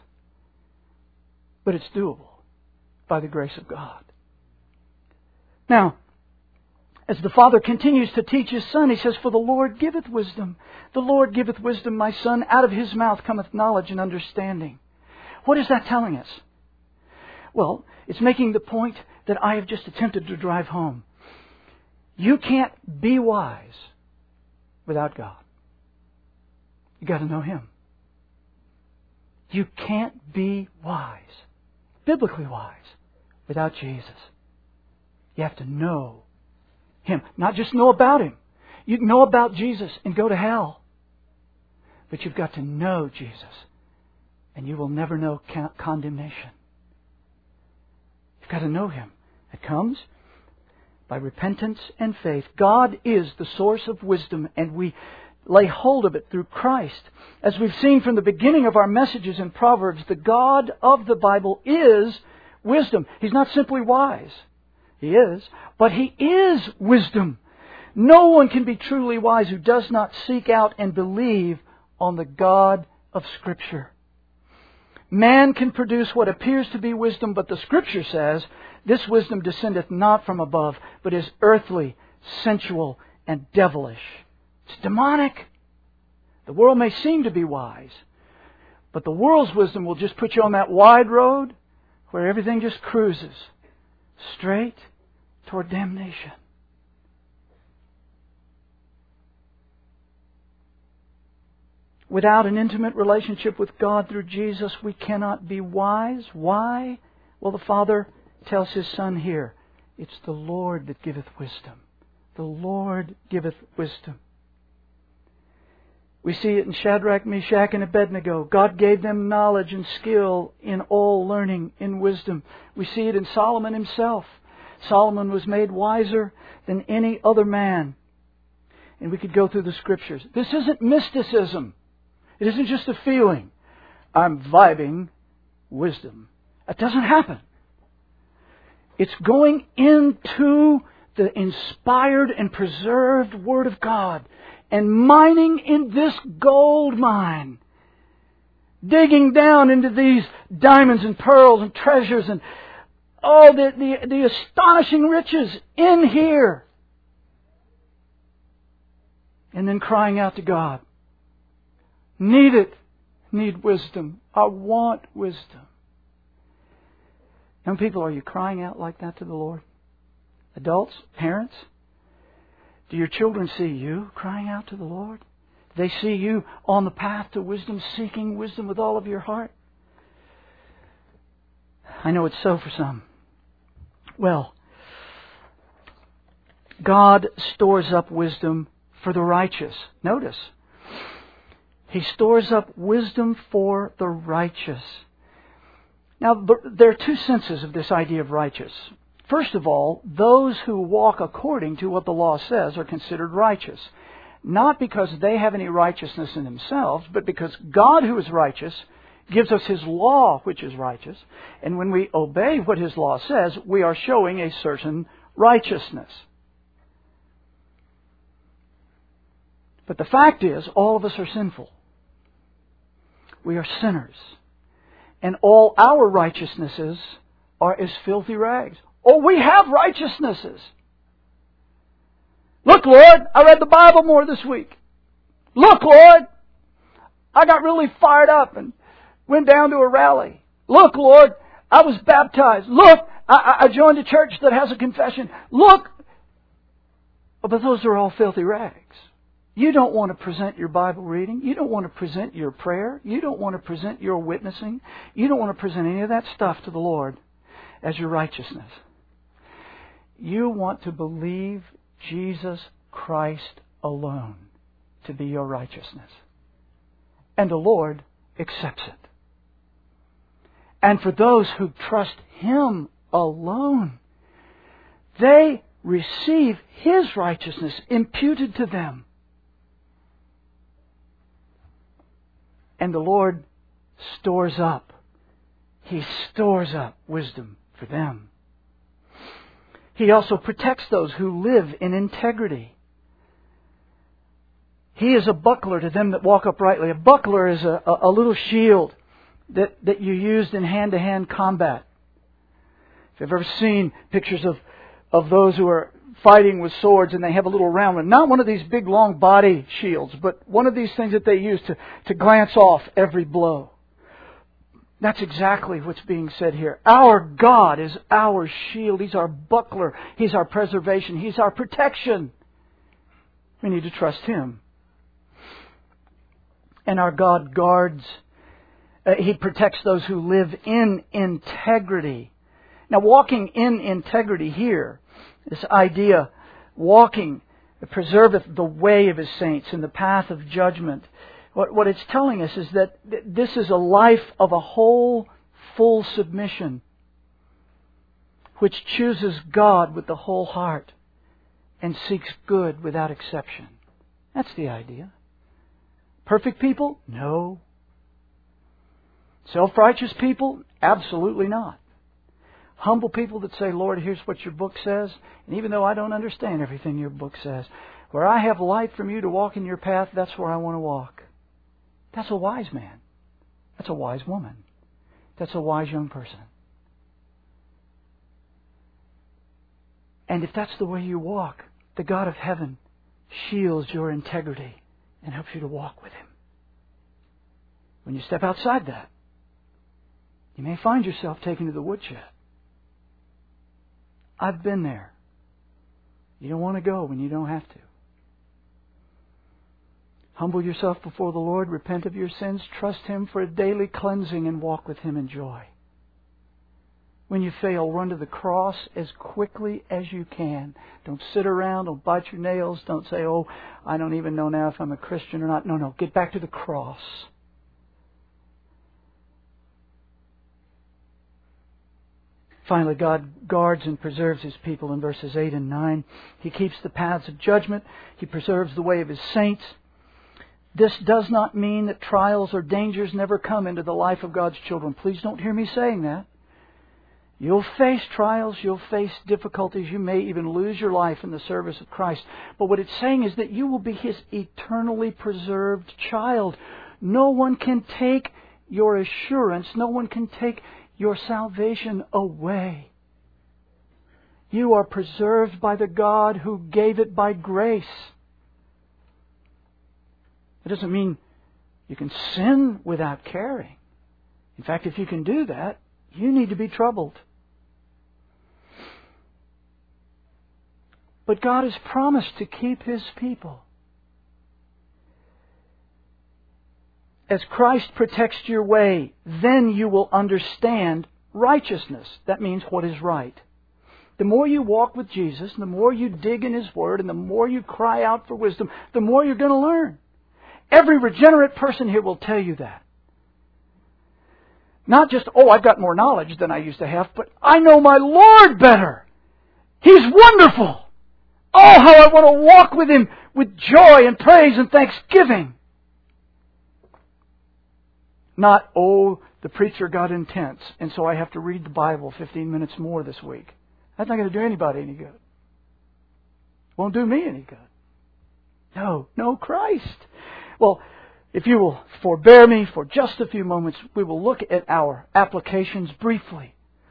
But it's doable by the grace of God. Now, as the Father continues to teach His Son, He says, for the Lord giveth wisdom. The Lord giveth wisdom, my son. Out of His mouth cometh knowledge and understanding. What is that telling us? Well, it's making the point that I have just attempted to drive home. You can't be wise without God. You got to know Him. You can't be wise, biblically wise, without Jesus. You have to know Him. Not just know about Him. You can know about Jesus and go to hell. But you've got to know Jesus. And you will never know condemnation. You've got to know Him. It comes by repentance and faith. God is the source of wisdom, and we lay hold of it through Christ. As we've seen from the beginning of our messages in Proverbs, the God of the Bible is wisdom. He's not simply wise. He is. But He is wisdom. No one can be truly wise who does not seek out and believe on the God of Scripture. Man can produce what appears to be wisdom, but the Scripture says, this wisdom descendeth not from above, but is earthly, sensual, and devilish. It's demonic. The world may seem to be wise, but the world's wisdom will just put you on that wide road where everything just cruises straight toward damnation. Without an intimate relationship with God through Jesus, we cannot be wise. Why? Well, the Father tells His Son here, it's the Lord that giveth wisdom. The Lord giveth wisdom. We see it in Shadrach, Meshach, and Abednego. God gave them knowledge and skill in all learning, in wisdom. We see it in Solomon himself. Solomon was made wiser than any other man. And we could go through the Scriptures. This isn't mysticism. It isn't just a feeling. I'm vibing wisdom. That doesn't happen. It's going into the inspired and preserved Word of God and mining in this gold mine. Digging down into these diamonds and pearls and treasures and oh, the, the, the astonishing riches in here. And then crying out to God. Need it. Need wisdom. I want wisdom. Young people, are you crying out like that to the Lord? Adults? Parents? Do your children see you crying out to the Lord? Do they see you on the path to wisdom, seeking wisdom with all of your heart? I know it's so for some. Well, God stores up wisdom for the righteous. Notice, He stores up wisdom for the righteous. Now, there are two senses of this idea of righteous. First of all, those who walk according to what the law says are considered righteous. Not because they have any righteousness in themselves, but because God, who is righteous, gives us His law, which is righteous. And when we obey what His law says, we are showing a certain righteousness. But the fact is, all of us are sinful. We are sinners. And all our righteousnesses are as filthy rags. Oh, we have righteousnesses. Look, Lord, I read the Bible more this week. Look, Lord, I got really fired up and went down to a rally. Look, Lord, I was baptized. Look, I, I joined a church that has a confession. Look. Oh, but those are all filthy rags. You don't want to present your Bible reading. You don't want to present your prayer. You don't want to present your witnessing. You don't want to present any of that stuff to the Lord as your righteousness. You want to believe Jesus Christ alone to be your righteousness. And the Lord accepts it. And for those who trust Him alone, they receive His righteousness imputed to them. And the Lord stores up. He stores up wisdom for them. He also protects those who live in integrity. He is a buckler to them that walk uprightly. A buckler is a, a, a little shield that, that you used in hand-to-hand combat. If you've ever seen pictures of, of those who are fighting with swords and they have a little round one, not one of these big long body shields, but one of these things that they use to, to glance off every blow. That's exactly what's being said here. Our God is our shield. He's our buckler. He's our preservation. He's our protection. We need to trust Him. And our God guards. Uh, he protects those who live in integrity. Now, walking in integrity here, this idea, walking, preserveth the way of His saints in the path of judgment. What, what it's telling us is that this is a life of a whole, full submission, which chooses God with the whole heart and seeks good without exception. That's the idea. Perfect people? No. Self-righteous people? Absolutely not. Humble people that say, Lord, here's what your book says. And even though I don't understand everything your book says, where I have light from you to walk in your path, that's where I want to walk. That's a wise man. That's a wise woman. That's a wise young person. And if that's the way you walk, the God of heaven shields your integrity and helps you to walk with Him. When you step outside that, you may find yourself taken to the woodshed. I've been there. You don't want to go when you don't have to. Humble yourself before the Lord, repent of your sins, trust Him for a daily cleansing, and walk with Him in joy. When you fail, run to the cross as quickly as you can. Don't sit around, don't bite your nails, don't say, oh, I don't even know now if I'm a Christian or not. No, no, get back to the cross. Finally, God guards and preserves His people in verses eight and nine. He keeps the paths of judgment. He preserves the way of His saints. This does not mean that trials or dangers never come into the life of God's children. Please don't hear me saying that. You'll face trials, you'll face difficulties, you may even lose your life in the service of Christ. But what it's saying is that you will be His eternally preserved child. No one can take your assurance, no one can take your salvation away. You are preserved by the God who gave it by grace. It doesn't mean you can sin without caring. In fact, if you can do that, you need to be troubled. But God has promised to keep His people. As Christ protects your way, then you will understand righteousness. That means what is right. The more you walk with Jesus, the more you dig in His Word, and the more you cry out for wisdom, the more you're going to learn. Every regenerate person here will tell you that. Not just, oh, I've got more knowledge than I used to have, but I know my Lord better. He's wonderful. Oh, how I want to walk with Him with joy and praise and thanksgiving. Not, oh, the preacher got intense, and so I have to read the Bible fifteen minutes more this week. That's not going to do anybody any good. Won't do me any good. No, no, Christ. Well, if you will forbear me for just a few moments, we will look at our applications briefly.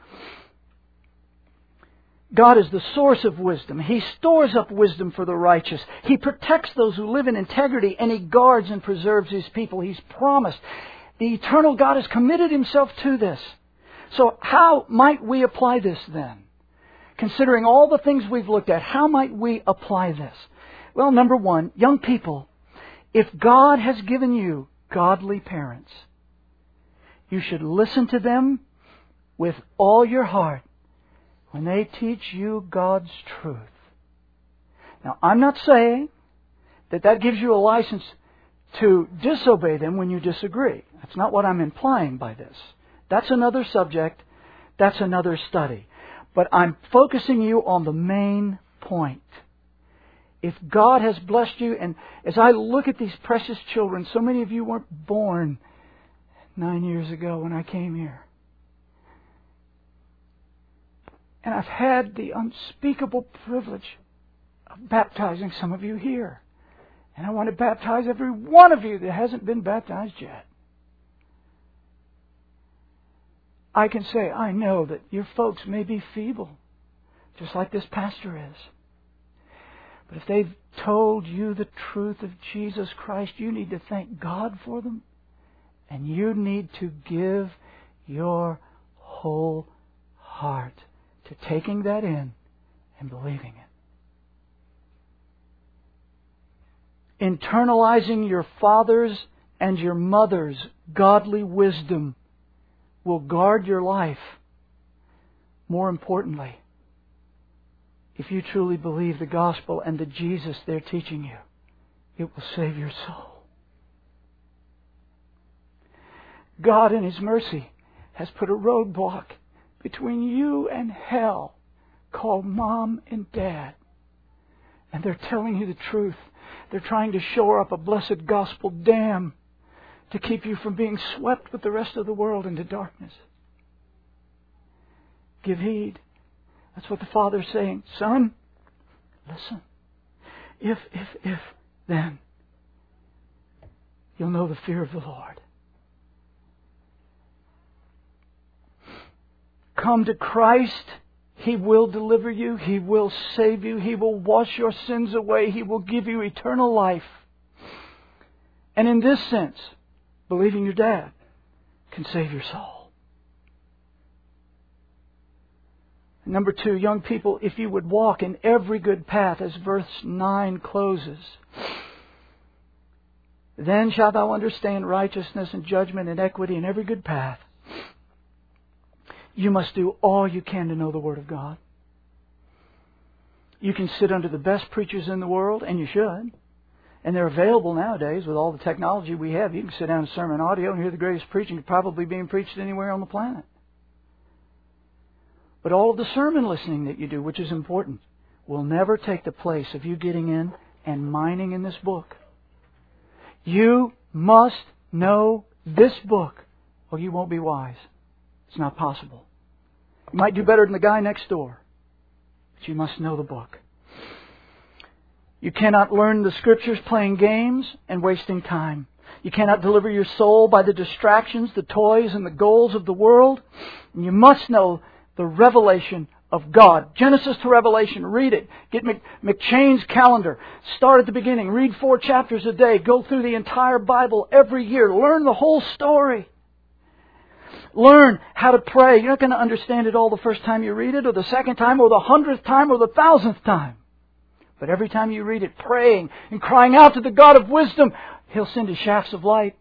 God is the source of wisdom. He stores up wisdom for the righteous. He protects those who live in integrity, and He guards and preserves His people. He's promised. The eternal God has committed Himself to this. So how might we apply this then? Considering all the things we've looked at, how might we apply this? Well, number one, young people, if God has given you godly parents, you should listen to them with all your heart when they teach you God's truth. Now, I'm not saying that that gives you a license to disobey them when you disagree. That's not what I'm implying by this. That's another subject. That's another study. But I'm focusing you on the main point. If God has blessed you, and as I look at these precious children, so many of you weren't born nine years ago when I came here. And I've had the unspeakable privilege of baptizing some of you here. And I want to baptize every one of you that hasn't been baptized yet. I can say, I know that your folks may be feeble, just like this pastor is. But if they've told you the truth of Jesus Christ, you need to thank God for them. And you need to give your whole heart to taking that in and believing it. Internalizing your father's and your mother's godly wisdom will guard your life. More importantly, if you truly believe the gospel and the Jesus they're teaching you, it will save your soul. God in His mercy has put a roadblock between you and hell called Mom and Dad. And they're telling you the truth. They're trying to shore up a blessed gospel dam to keep you from being swept with the rest of the world into darkness. Give heed. That's what the Father's saying. Son, listen. If, if, if, then you'll know the fear of the Lord. Come to Christ. He will deliver you. He will save you. He will wash your sins away. He will give you eternal life. And in this sense, believing your dad can save your soul. Number two, young people, if you would walk in every good path, as verse nine closes, then shalt thou understand righteousness and judgment and equity in every good path. You must do all you can to know the Word of God. You can sit under the best preachers in the world, and you should. And they're available nowadays with all the technology we have. You can sit down to sermon audio and hear the greatest preaching probably being preached anywhere on the planet. But all of the sermon listening that you do, which is important, will never take the place of you getting in and mining in this book. You must know this book, or you won't be wise. It's not possible. You might do better than the guy next door, but you must know the book. You cannot learn the Scriptures playing games and wasting time. You cannot deliver your soul by the distractions, the toys, and the goals of the world. And you must know the revelation of God. Genesis to Revelation. Read it. Get McChain's calendar. Start at the beginning. Read four chapters a day. Go through the entire Bible every year. Learn the whole story. Learn how to pray. You're not going to understand it all the first time you read it, or the second time, or the hundredth time, or the thousandth time. But every time you read it, praying and crying out to the God of wisdom, He'll send His shafts of light.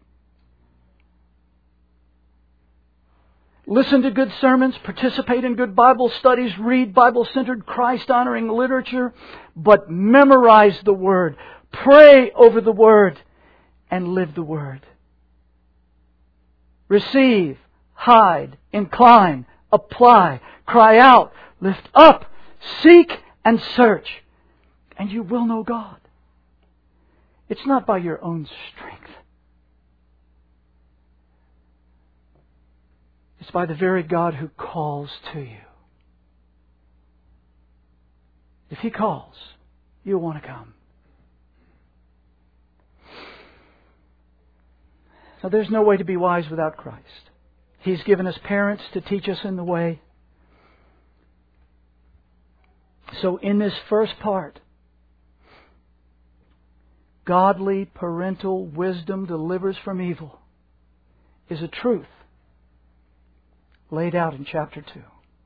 Listen to good sermons, participate in good Bible studies, read Bible-centered, Christ-honoring literature, but memorize the Word. Pray over the Word and live the Word. Receive, hide, incline, apply, cry out, lift up, seek and search, and you will know God. It's not by your own strength. It's by the very God who calls to you. If He calls, you'll want to come. So there's no way to be wise without Christ. He's given us parents to teach us in the way. So in this first part, godly parental wisdom delivers from evil is a truth laid out in chapter two.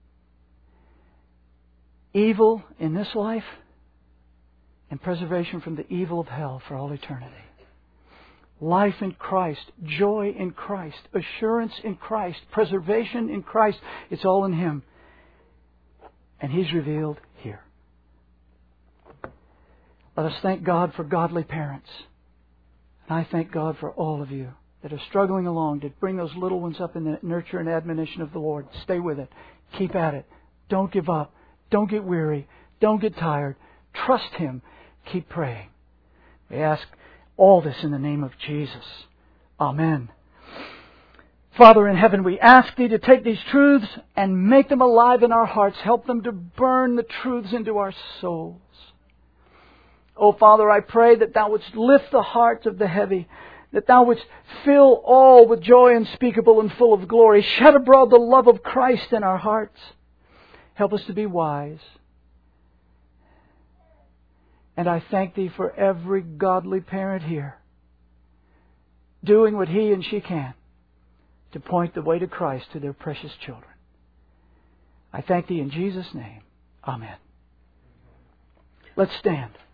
Evil in this life and preservation from the evil of hell for all eternity. Life in Christ, joy in Christ, assurance in Christ, preservation in Christ. It's all in Him. And He's revealed here. Let us thank God for godly parents. And I thank God for all of you that are struggling along to bring those little ones up in the nurture and admonition of the Lord. Stay with it. Keep at it. Don't give up. Don't get weary. Don't get tired. Trust Him. Keep praying. We ask all this in the name of Jesus. Amen. Father in heaven, we ask Thee to take these truths and make them alive in our hearts. Help them to burn the truths into our souls. Oh, Father, I pray that Thou wouldst lift the hearts of the heavy, that Thou wouldst fill all with joy unspeakable and full of glory. Shed abroad the love of Christ in our hearts. Help us to be wise. And I thank Thee for every godly parent here, doing what he and she can to point the way to Christ to their precious children. I thank Thee in Jesus' name. Amen. Let's stand.